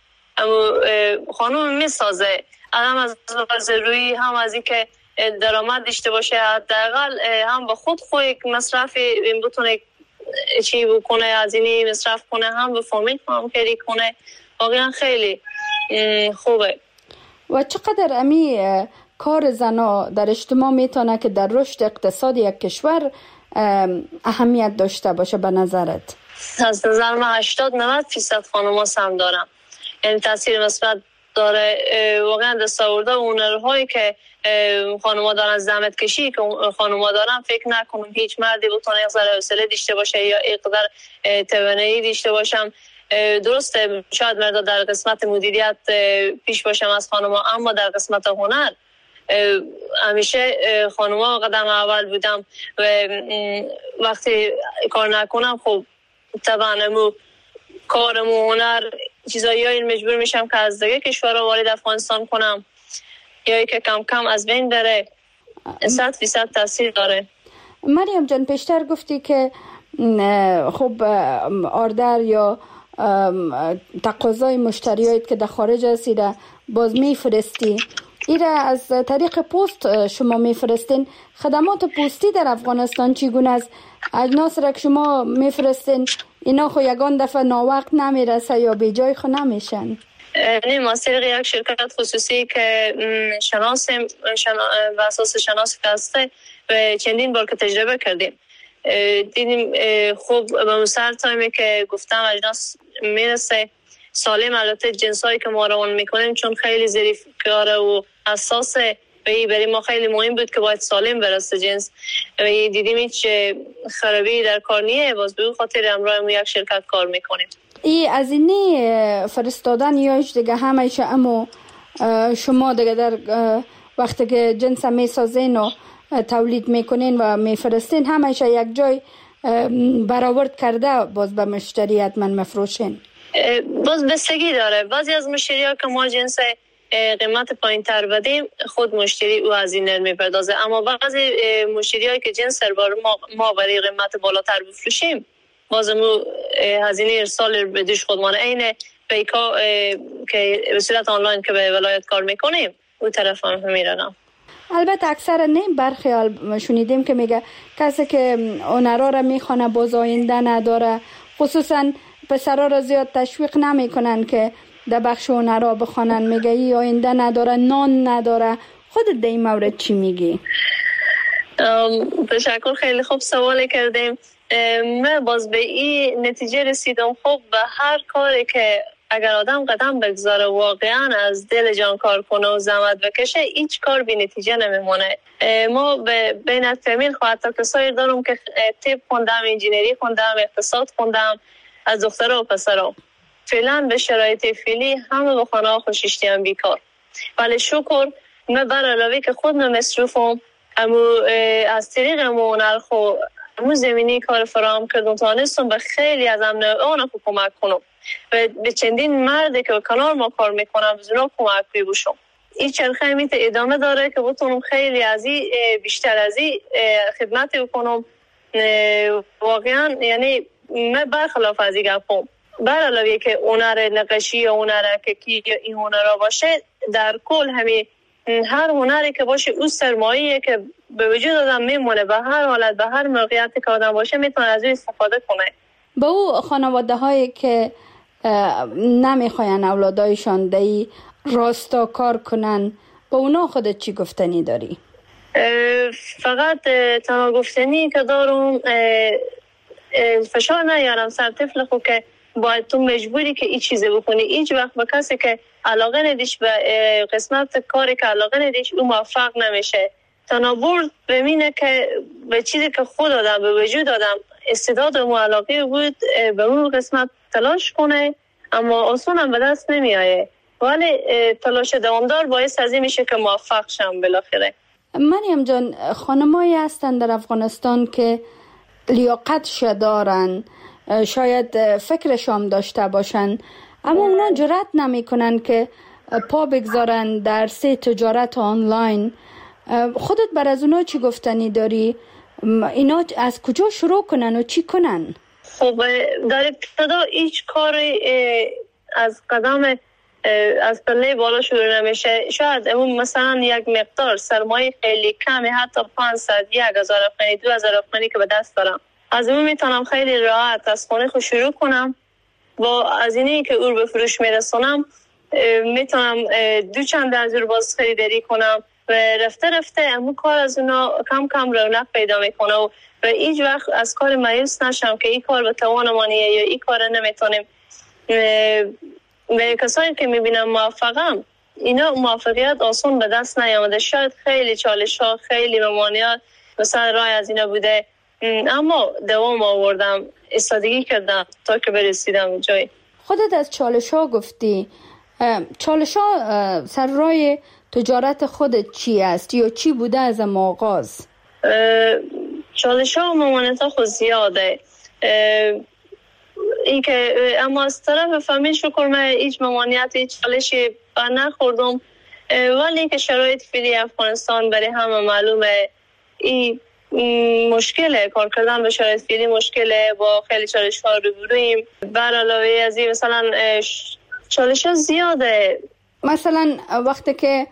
خانم میسازه. هم از لحاظ رویی، هم از این که درآمد داشته باشه، حداقل هم به خود خود یک مصرف بتونه چی بکنه، از اینی مصرف کنه، هم به فامیل همکاری کنه. واقعا خیلی خوبه. و چقدر امی کار زنا در اجتماع میتونه که در رشد اقتصاد یک کشور اهمیت داشته باشه به نظرت؟ از نظر من هشتاد نود درصد خانم‌ها سهم دارن، یعنی تاثیر مثبت داره. واقعا دستاورده و هنرهایی که خانم‌ها دارن، زحمت کشی که خانم‌ها دارن، فکر نکنم هیچ مردی بتونه اقدار حوصله داشته باشه یا اقدار توانایی داشته باشم. درسته شاید مردا در قسمت مدیریت پیش باشم از خانم‌ها، اما در قسمت هنر همیشه خانم‌ها قدم اول بودم و وقتی کار نکنم خب طبعا کارم و هنر چیزایی های مجبور میشم که از دیگه کشورها وارد افغانستان کنم یا که کم کم از بین بره. صد فیصد تاثیر داره. مریم جان، پیشتر گفتی که خب آردر یا تقاضای مشتریات که در خارج هستی را باز میفرستی، ایره از طریق پست شما میفرستین. خدمات پستی در افغانستان چگونه است؟ اجناس را که شما میفرستین اینا خو یگان دفعه ناوقت نمیرسه یا به جای خو نمیشن؟ نه، ما از طریق یک شرکت خصوصی که شناسیم شنا... و اساس شناسی که هسته و چندین بار که تجربه کردیم دیدیم خوب به مسر تایمی که گفتم اجناس میرسه سالم. البته جنسایی که ما روان میکنیم چون خیلی ظریف کاره و حساسه و برای ما خیلی مهم بود که باید سالم برسه جنس و دیدیم هیچ خرابی در کار نیه، باز به خاطر همراه یک شرکت کار میکنیم. ای از اینی فرستادن یاش دیگه همیشه امو شما دیگه در وقتی که جنس میسازین و تولید میکنین و میفرستین همیشه یک جای برآورد کرده باز به مشتری حتما مفروشین؟ باز بستگی داره. بعضی از مشتری ها که ما جنس قیمت پایین تر بدیم خود مشتری او هزینه میپردازه، اما بعضی مشتری هایی که جنس سربار ما, ما برای قیمت بالاتر بفروشیم بازمو هزینه ارسال بدیش خودمان اینه بیکا که به صورت آنلاین که به ولایت کار میکنیم او طرف هم میرنم. البته اکثر نه برخیال شنیدیم که میگه کسی که هنرها را میخونه باز آینده نداره، خصوصا پسرها را زیاد تشویق نمیکنن که در بخش هنرها بخونن، میگه ای آینده نداره، نان نداره. خودت در این مورد چی میگی؟ تشکر، خیلی خوب سوال کردیم. من باز به این نتیجه رسیدم خب به هر کاری که اگر آدم قدم بگذاره واقعا از دل جان کار کنه و زحمت بکشه هیچ کار بی نتیجه نمیمونه. ما به بین فامیل خواهد تا کسایی دارم که طب خوندم، انجینری خوندم، اقتصاد خوندم، از دخترها و پسرها. فعلا به شرایط فعلی همه به خانه ها خوششتی هم بیکار، ولی شکر من بر علاوه که خود مصروفم امو از طریق امو نرخو امو زمینی کار فراهم کردم تانستم به خیلی از امن آن کمک کنم و به چندین مرد که کنار ما کار میکنم بزرگ کمک بیبوشم. این چرخه میت ادامه داره که بتونم خیلی از این بیشتر از این خدمت بکنم. واقعا یعنی من برخلاف از این گفتم بر علاوه که هنر نقاشی یا هنر ککی یا این هنرها باشه در کل همین هر هنری که باشه او سرمایه‌ایه که به وجود آدم میمونه به هر حالت به هر موقعیتی که آدم باشه میتونه از اون استفاده کنه. با او خانواده هایی که نمیخواین اولادایشان دی راستا کار کنن با اونا خودت چی گفتنی داری؟ فقط تنها گفتنی که دارم فشار نیارم سر طفل خود که باید تو مجبوری که این چیزه بکنی. هیچ وقت به کسی که علاقه ندیش به قسمت کاری که علاقه ندیش او موفق نمیشه. تنابور بمینه که به چیزی که خود آدم به وجود آدم استعداد و علاقه بود به اون قسمت تلاش کنه، اما آسان هم به دست نمیایه، ولی تلاش دوامدار باعث از این میشه که موفق شم بالاخره. مریم جان، خانمایی هستن در افغانستان که لیاقتش دارن، شاید فکرشام داشته باشن، اما اونا جرأت نمی کنن که پا بگذارن در سه تجارت آنلاین. خودت بر از اونا چی گفتنی داری؟ اینا از کجا شروع کنن و چی کنن؟ خب در ابتدا هیچ کاری از قدم از پله بالا شروع نمیشه. شاید اون مثلا یک مقدار سرمایه خیلی کمی، حتی پانصد یک هزار افغانی دو هزار افغانی که به دست دارم، از اون میتونم خیلی راحت از خونه خود شروع کنم. با از اینی که او به فروش میرسونم میتونم دو چند از اون باز خریداری کنم و رفته رفته همون کار از اونا کم کم رونق پیدا میکنه و و هیچ وقت از کار مایوس نشم که این کار به توان مانیه یا این کار نمیتونیم. و کسایی که میبینم موفقم، اینا موفقیت آسان به دست نیامده. شاید خیلی چالش ها خیلی ممانعات مثلا رای از اینا بوده، اما دوام آوردم، ایستادگی کردم تا که برسیدم جای. خودت از چالش ها گفتی، چالش ها سر رای تجارت خودت چی است یا چی بوده از آغاز؟ چالش ها و ممانعات خود زیاده، این که اما از طرف فامیل شکر من هیچ ممانعت هیچ چالشی بر نخوردم، ولی که شرایط فعلی افغانستان برای همه معلومه این مشکله، کار کردن به شرایط فعلی مشکله، با خیلی چالش ها روبرویم. بر علاوه از این مثلا چالش ها زیاده. مثلا وقتی که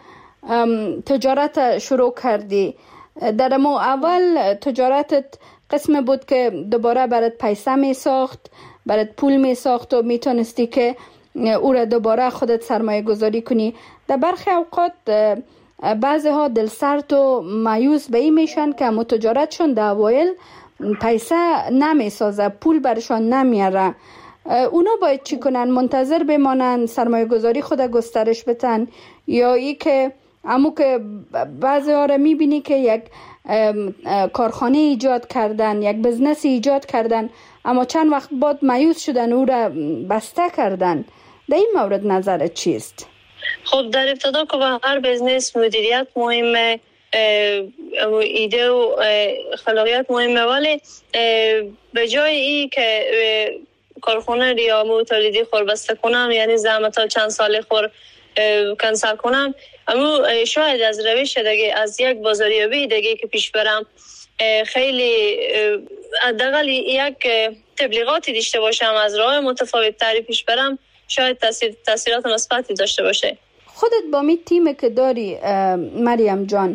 تجارت شروع کردی، در مو اول تجارتت قسم بود که دوباره برات پیسه می ساخت، برات پول می ساخت و می تونستی که او را دوباره خودت سرمایه گذاری کنی. در برخی اوقات بعضی ها دل سرد و مایوس به این میشن که متجارتشون در اوایل پیسه نمی سازه، پول برشان نمیاره. اونا باید چی کنن؟ منتظر بمانن سرمایه گذاری خود گسترش بتن، یا ای که امو که بعضی ها را میبینی که یک کارخانه ایجاد کردن، یک بزنس ایجاد کردن، اما چند وقت بعد مایوس شدن او را بسته کردن. در این مورد نظرت چیست؟ خب در ابتدا که به هر بزنس مدیریت مهمه، ایده و خلاقیت مهمه، ولی به جای ای که کارخانه ریامو تولیدی خور بسته کنم، یعنی زحمت ها چند سال خور کنسل کنم، اما شاید از روش دیگه، از یک بازاریابی دیگه که پیش برم، خیلی حداقل یک تبلیغاتی داشته باشم، از راه متفاوت تری پیش برم، شاید تاثیر تاثیرات مثبتی داشته باشه. خودت با می تیمی که داری مریم جان،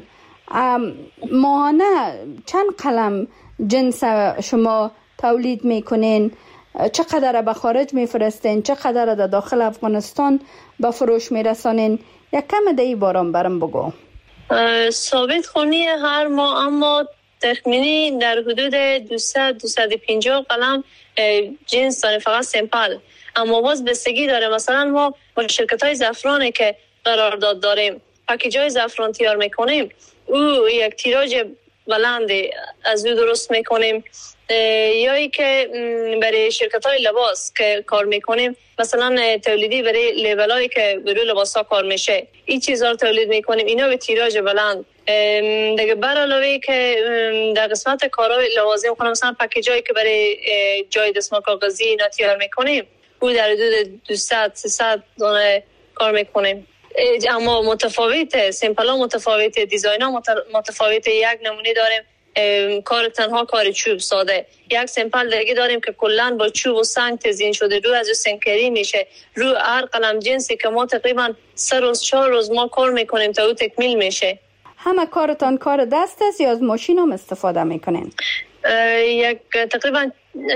ماهانه چند قلم جنس شما تولید میکنین؟ چقدر به خارج میفرستین؟ چقدر در داخل افغانستان به فروش میرسانین؟ یک کم دهی بارم برم بگو. ثابت خونی هر ماه، اما تخمینی در حدود دویست تا دویست و پنجاه قلم جنس داره، فقط سمپل، اما باز بستگی داره. مثلا ما با شرکت های زعفرانی که قرارداد داریم، پکیج های زعفران تیار میکنیم، او یک تیراژ بلند از او درست میکنیم، یا ای که برای شرکت های لباس که کار میکنیم مثلا تولیدی برای لیبل هایی که برای لباس ها کار میشه این چیزها رو تولید میکنیم، اینا به تیراژ بلند. دیگه بر علاوه که در قسمت کارهای لوازم خونه مثلا پکیج هایی که برای جای دستمال کاغذی اینا تیار میکنیم او در حدود دویست سیصد دانه کار میکنیم، اما متفاوته، سیمپل ها متفاوته، دیزاین ها متفاوته. یک نمونه داریم کار تنها کار چوب ساده، یک سیمپل دیگه داریم که کلا با چوب و سنگ تزیین شده، رو از سنکری میشه، رو هر قلم جنسی که ما تقریبا سه روز چهار روز ما کار میکنیم تا او تکمیل میشه. همه کارتان کار دست است یا از ماشین هم استفاده میکنین؟ یک تقریبا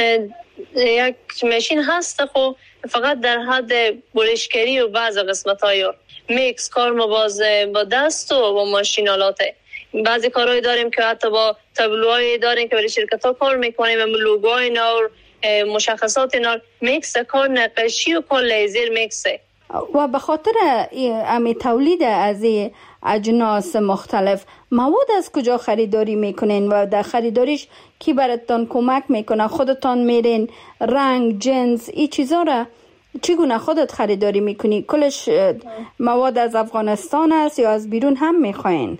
یک ماشین هست، خب فقط در حد برشکری و بعض قسمت های میکس کار ما باز با دست و با ماشین آلاته. بعضی کارهایی داریم که حتی با تابلوهای داریم که برای شرکت ها کار میکنیم، لوگوهای نور، مشخصات نور، میکس کار نقاشی و کار لیزر میکسه. و به خاطر امی تولید از این اجناس مختلف مواد از کجا خریداری میکنین و در خریداریش کی براتون کمک میکنه؟ خودتان میرین رنگ، جنس، این چیزا را چگونه خودت خریداری میکنی؟ کلش مواد از افغانستان است یا از بیرون هم میخواین؟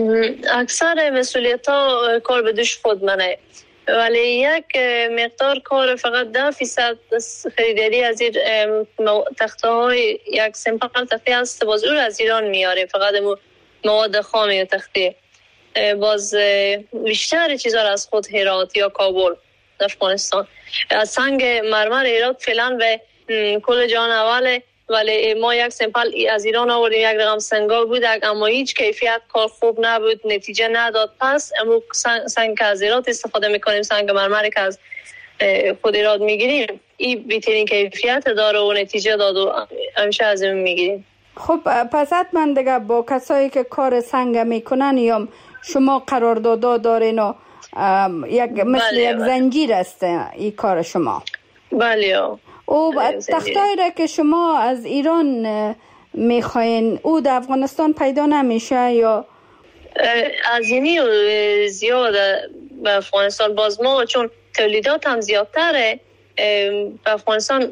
اکثر مسئولیت ها کار به دوش خود منه، ولی یک مقدار کار فقط ده فیصد خریداری از این تخته های یک سیمپل تخته هست باز او از ایران میاریم، فقط مواد خام یا تخته. باز بیشتر چیزا را از خود هرات یا کابل افغانستان. از سنگ مرمر هرات فعلا به کل جان اوله، ولی ما یک سیمپل از ایران آوردیم، یک رقم سنگا بود اما هیچ کیفیت کار خوب نبود، نتیجه نداد. پس امروز سنگ از هرات استفاده میکنیم، سنگ مرمری که از خود هرات میگیریم این بهترین کیفیت داره و نتیجه داد و همیشه از این میگیریم. خب پس حتما دیگه با کسایی که کار سنگ میکنن یا شما قرارداد دارین و یک مثل بله یک بله. زنجیر است این کار شما. بله. او تختایی را که شما از ایران میخواین او در افغانستان پیدا نمیشه یا از اینی زیاد به افغانستان؟ باز ما چون تولیدات هم زیادتره به افغانستان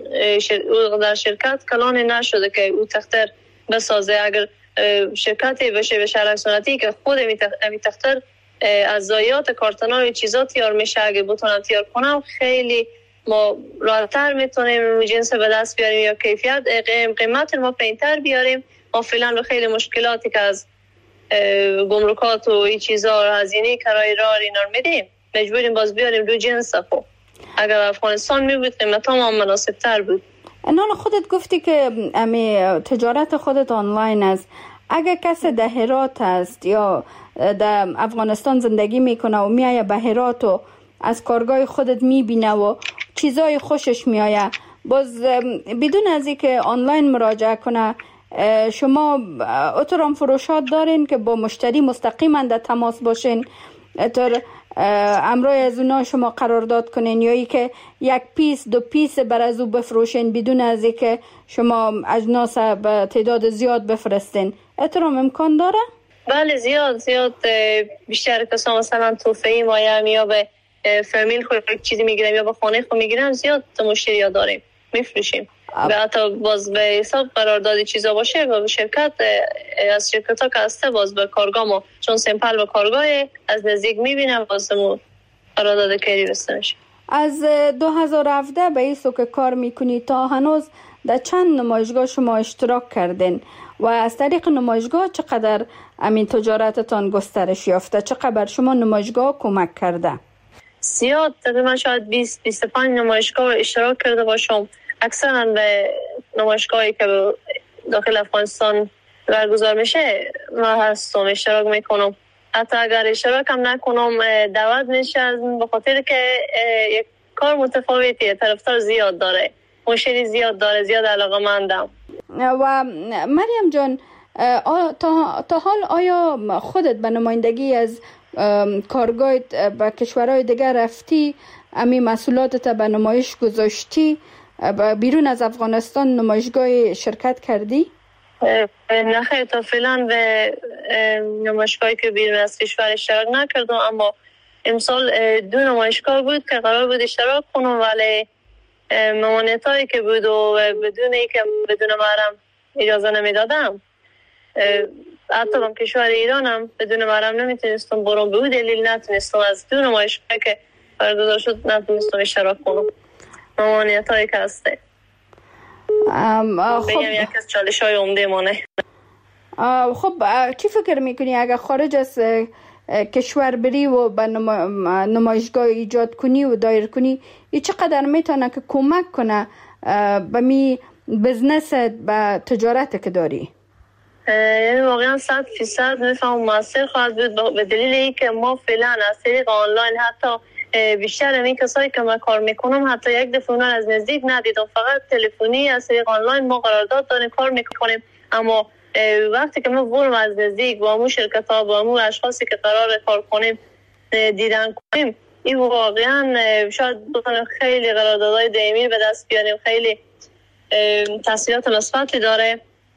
در شرکت کلان نشده که او تختر بسازه. اگر شرکتی بشه به شرک سنتی که خود امی تختر از ضایعات کارتن‌ها و چیزا تیار میشه، اگه بتونم تیار کنم خیلی ما راحت‌تر میتونیم جنس به دست بیاریم یا کیفیت قیمت ما پایین‌تر بیاریم. ما فعلا به خیلی مشکلاتی که از گمرکات و این چیزا هزینه کرایه راه اینا میدیم مجبوریم باز بیاریم دو جنس. خب اگر افغانستان می بود قیمت ها مناسب تر بود. نان خودت گفتی که امی تجارت خودت آنلاین است. اگر کسی در هرات است یا در افغانستان زندگی میکنه و میایه به هرات و از کارگاه خودت میبینه و چیزای خوشش میایه، باز بدون از اینکه آنلاین مراجعه کنه شما اترام فروشات دارین که با مشتری مستقیما در تماس باشین اتر امروی از اونا شما قرارداد کنین یا ای که یک پیس دو پیس بر از او بفروشین بدون از ای که شما اجناس به تعداد زیاد بفرستین؟ اترام امکان داره؟ بله زیاد زیاد. بیشتر کسا مثلا توفهی مایم یا به فامیل خود چیزی میگیرم یا به خانه خود میگیرم زیاد مشتری ها داریم میفروشیم. و حتی باز به حساب قراردادی چیزا باشه و به شرکت از شرکت ها که هسته باز به کارگاه ما چون سیمپل به کارگاه از نزدیک میبینم بازمون قرارداد کاری بسته میشه. از دو هزار و هفده به ایسو که کار میکنی تا هنوز در چند نمایشگاه شما اشتراک کردین و از طریق نمایشگاه چقدر امین تجارتتان گسترش یافته؟ چقدر شما نمایشگاه کمک کرده؟ زیاد تقریبا شاید بیست بیست و پنج نمایشگاه اشتراک کرده باشم. اکثرا به نمایشگاهی که داخل افغانستان برگزار میشه ما هستم اشتراک میکنم. حتی اگر اشتراک هم نکنم دعوت میشه از به خاطر که یک کار متفاوتیه، طرفدار زیاد داره، مشتری زیاد داره، زیاد علاقه‌مندم. و مریم جان تا, تا حال آیا خودت به نمایندگی از کارگاهت به کشورهای دیگر رفتی؟ امی مسئولاتت به نمایش گذاشتی؟ بیرون از افغانستان نمایشگاه شرکت کردی؟ نه خیر، تا فعلا به نمایشگاهی که بیرون از کشور اشتراک نکردم، اما امسال دو نمایشگاه بود که قرار بود اشتراک کنم، ولی ممانعت هایی که بود و بدون ای که بدون محرم اجازه نمیدادم. حتی من کشور ایرانم بدون محرم نمیتونستم برام، به دلیل نتونستم از دو نمایشگاه که برگزار شد نتونستم اشتراک کنم. ممانعت هایی که هسته خب بگم یک از چالش های عمده مانه. خب چی فکر میکنی اگر خارج از کشور بری و به نمایشگاه ایجاد کنی و دایر کنی، ای چقدر میتونه که کمک کنه به می بزنست به تجارت که داری؟ یعنی واقعا صد فیصد میفهم موثر خواهد بود، به دلیل ای که ما فعلا از طریق آنلاین حتی بیشتر این کسایی که من کار میکنم حتی یک دفعه اونها از نزدیک ندیدم، فقط تلفنی از طریق آنلاین ما قرارداد داریم کار میکنیم. اما وقتی که ما برم از نزدیک با امو شرکت ها با امو اشخاصی که قرار کار کنیم دیدن کنیم، این واقعا شاید بتونیم خیلی قراردادهای دائمی به دست بیاریم، خیلی تاثیرات مثبتی داره.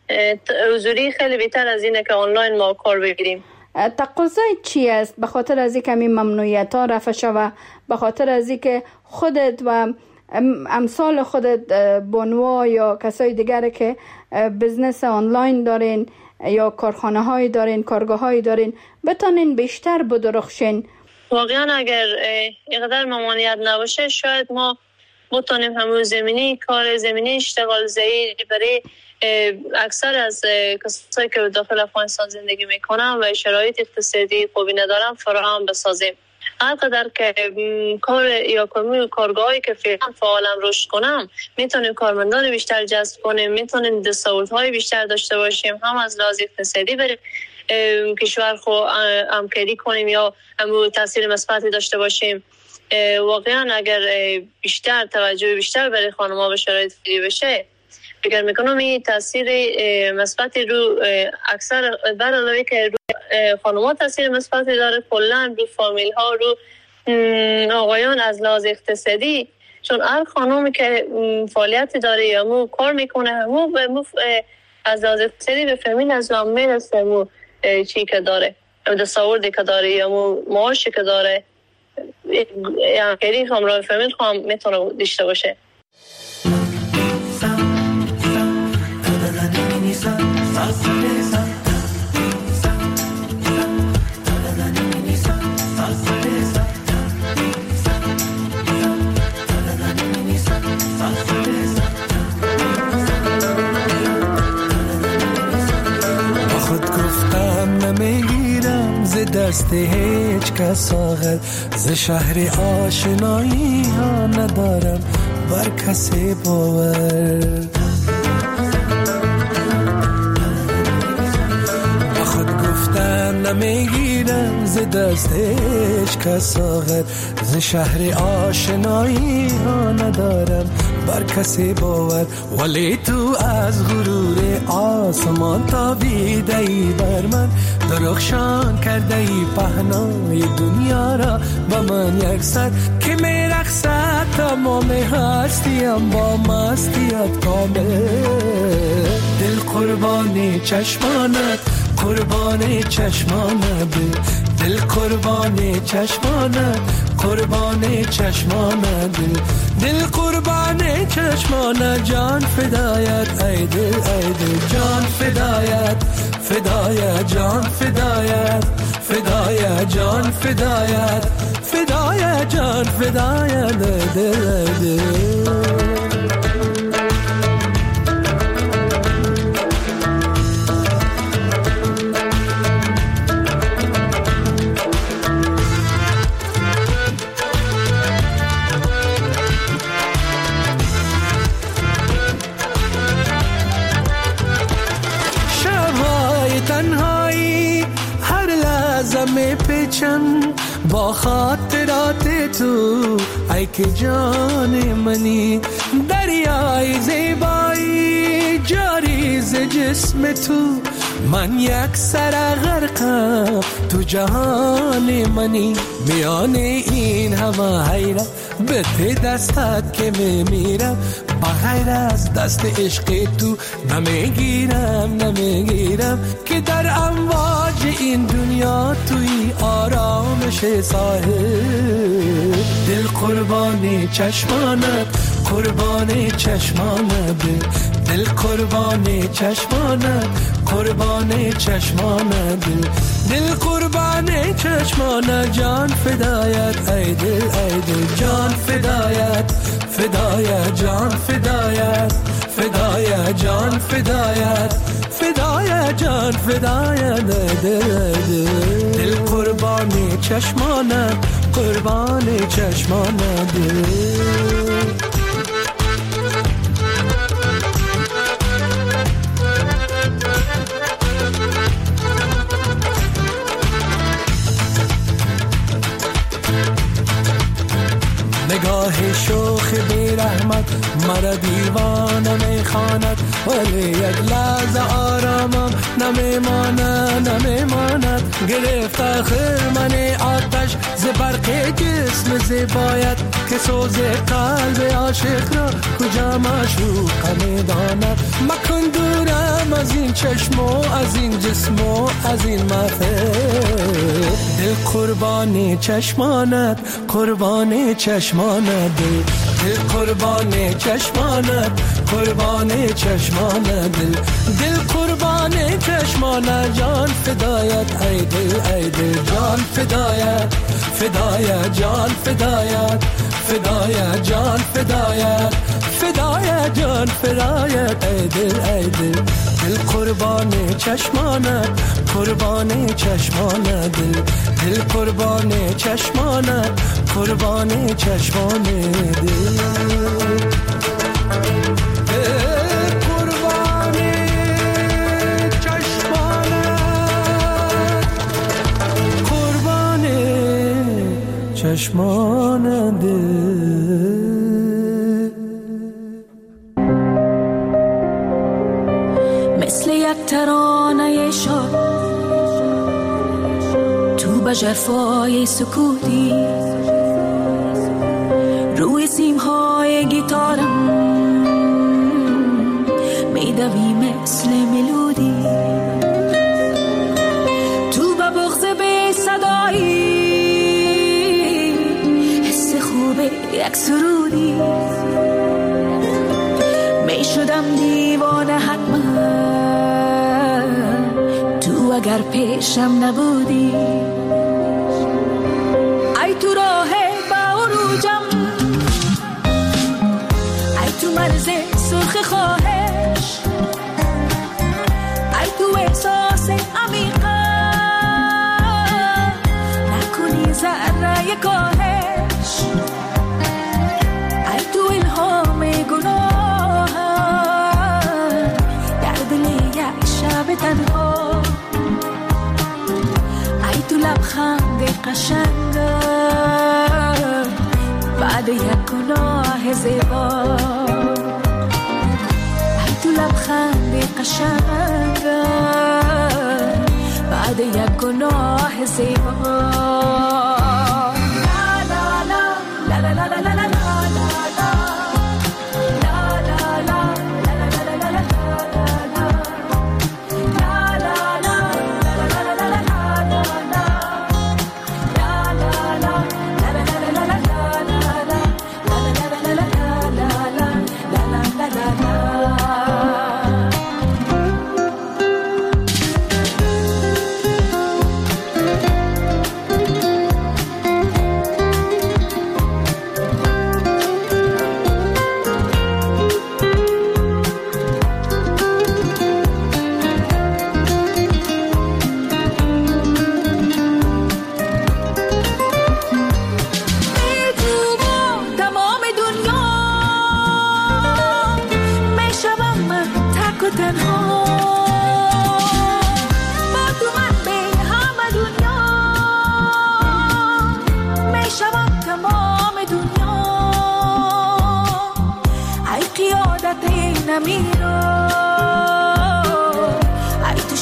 حضوری خیلی بهتر از اینه که آنلاین ما کار بگیریم. تقاضای چی است به خاطر از اینکه این ممنوعیت ها رفع شوه، به خاطر از اینکه خودت و امثال خودت بانوا یا کسای دیگر که بزنس آنلاین دارین یا کارخانه های دارین، کارگاه های دارین، بتونین بیشتر بدرخشین؟ واقعا اگر اینقدر ممانعت نباشه شاید ما بتونیم همون زمینی کار زمینی اشتغال زایی برای اکثر از کسایی که داخل افغانستان زندگی میکنن و شرایط اقتصادی خوبی ندارن فراهم بسازیم. هر قدر که کار یا کارگاهی که فعلا فعالم رشد کنم میتونیم کارمندان بیشتر جذب کنیم، میتونیم دستاوردهای بیشتر داشته باشیم، هم از لحاظ اقتصادی بریم کشور خو همکاری کنیم یا هم تاثیر مثبتی داشته باشیم. واقعا اگر بیشتر توجه بیشتر برای خانم‌ها به شرایط فعلی بشه، فکر میکنم این تاثیر مثبتی رو اکثر بر علاوه که رو خانم‌ها تاثیر مثبتی داره، کلا رو فامیل ها، رو آقایان از لحاظ اقتصادی، چون هر خانمی که فعالیتی داره یا مو کار میکنه همو از لحاظ اقتصادی به فهمین از لام میرسه مو چی که داره، دستاوردی که داره یا مو معاشی که داره، یعنی خیلی همراه فهمین خواهم میتونه داشته باشه. دست هیچ کس آخر ز شهر آشنایی ها ندارم بر کسی باور، با خود گفتن نمیگیرم ز دست هیچ کس آخر ز شهر آشنایی ها ندارم بر کسی باور، ولی تو از غرور آسمان تابیده ای بر من، درخشان کرده ای پهنای دنیا را با من یکسر، که میرقصد تمام هستیم با مستیت کامل. دل قربان چشمانت قربان چشمانت، دل قربان چشمانت قربان چشمانت، دل قربان چشمانت، جان فدایت ای دل ای دل، جان فدایت فدایت جان فدایت فدایت جان فدایت فدایت جان فدایت دل دل. با خاطرات تو ای که جان منی، دریای زیبایی جاری ز جسم تو، من یک سر غرقم تو جهان منی، میان این همه حیرت به ته دستت که میمیرم، بغیر از دست عشق تو نمیگیرم نمیگیرم که در امواج این دنیا توی آرامش ساحل. دل قربان چشمانت قربان چشمانت، دل قربان چشمانت قربان چشمانت، دل قربان چشمانت، جان فدایت ای دل ای دل، جان فدایت فدایت جان فدایت فدایت جان فدایت فدایت جان فدایت ای دل ای دل، دل قربان چشمانت قربان چشمانت. نگاه شوخ بی رحمت مرا دیوانه میخواند، ولی یک لحظه آرامم نمیماند نمیماند. گرفت آخر من آتش ز برق جسم زیبایت، که سوز قلب عاشق را کجا معشوق میداند. مکن دورم از این چشم و از این جسم و از این محفل، دل قربان چشمانت قربان چشمانت، دل قربان چشمانت قربان چشمانت، دل دل قربان چشمانت، جان فدایت ای دل ای دل، جان فدایت فدایت جان فدایت فدایت جان فدایت فدایت جان فدایت ای دل ای دل، دل قربان چشمانت قربان چشمانت، دل دل قربان چشمانت قربان چشمانت، دل چشمان دل. مثل یک ترانه شاد تو به ژرفای سکوتی، روی سیمهای گیتارم میدوی مثل ملودی، تو به بغض بی صدایی یک سرودی، می شدم دیوانه حتما تو اگر پیشم نبودی. ای تو راه با عروجم، ای تو مرز سرخ خواهش، ای تو احساس عمیقا نکنی ذره کاهش، تنها ای تو لبخند قشنگ بعد یک گناه زیبا، ای تو لبخند قشنگ بعد یک گناه زیبا.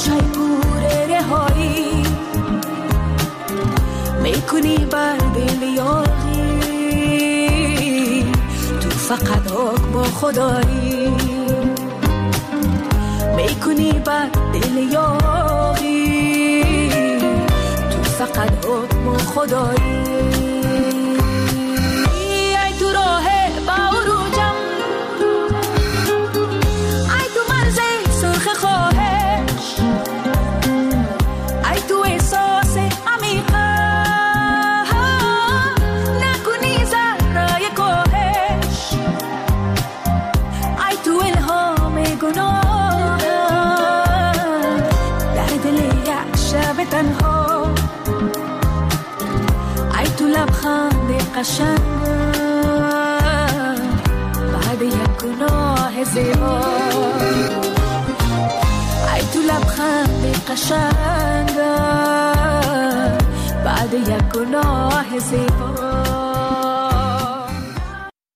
های پور رهایی میکنی بر دل یاغی، تو فقط حق با خدایی میکنی بر دل یاغی، تو فقط حق با خدایی. ای تو راه باروجم، ای تو مرز سرخ خواهش، ای تو احساس عمیقه نکنی ذره کاهش، ای تو الهام گناه در دل یک شب تنها، ای تو لبخند قشنگ بعد یک گناه زیبا، ای تو لبخند قشنگ بعد یک گناه زیبا.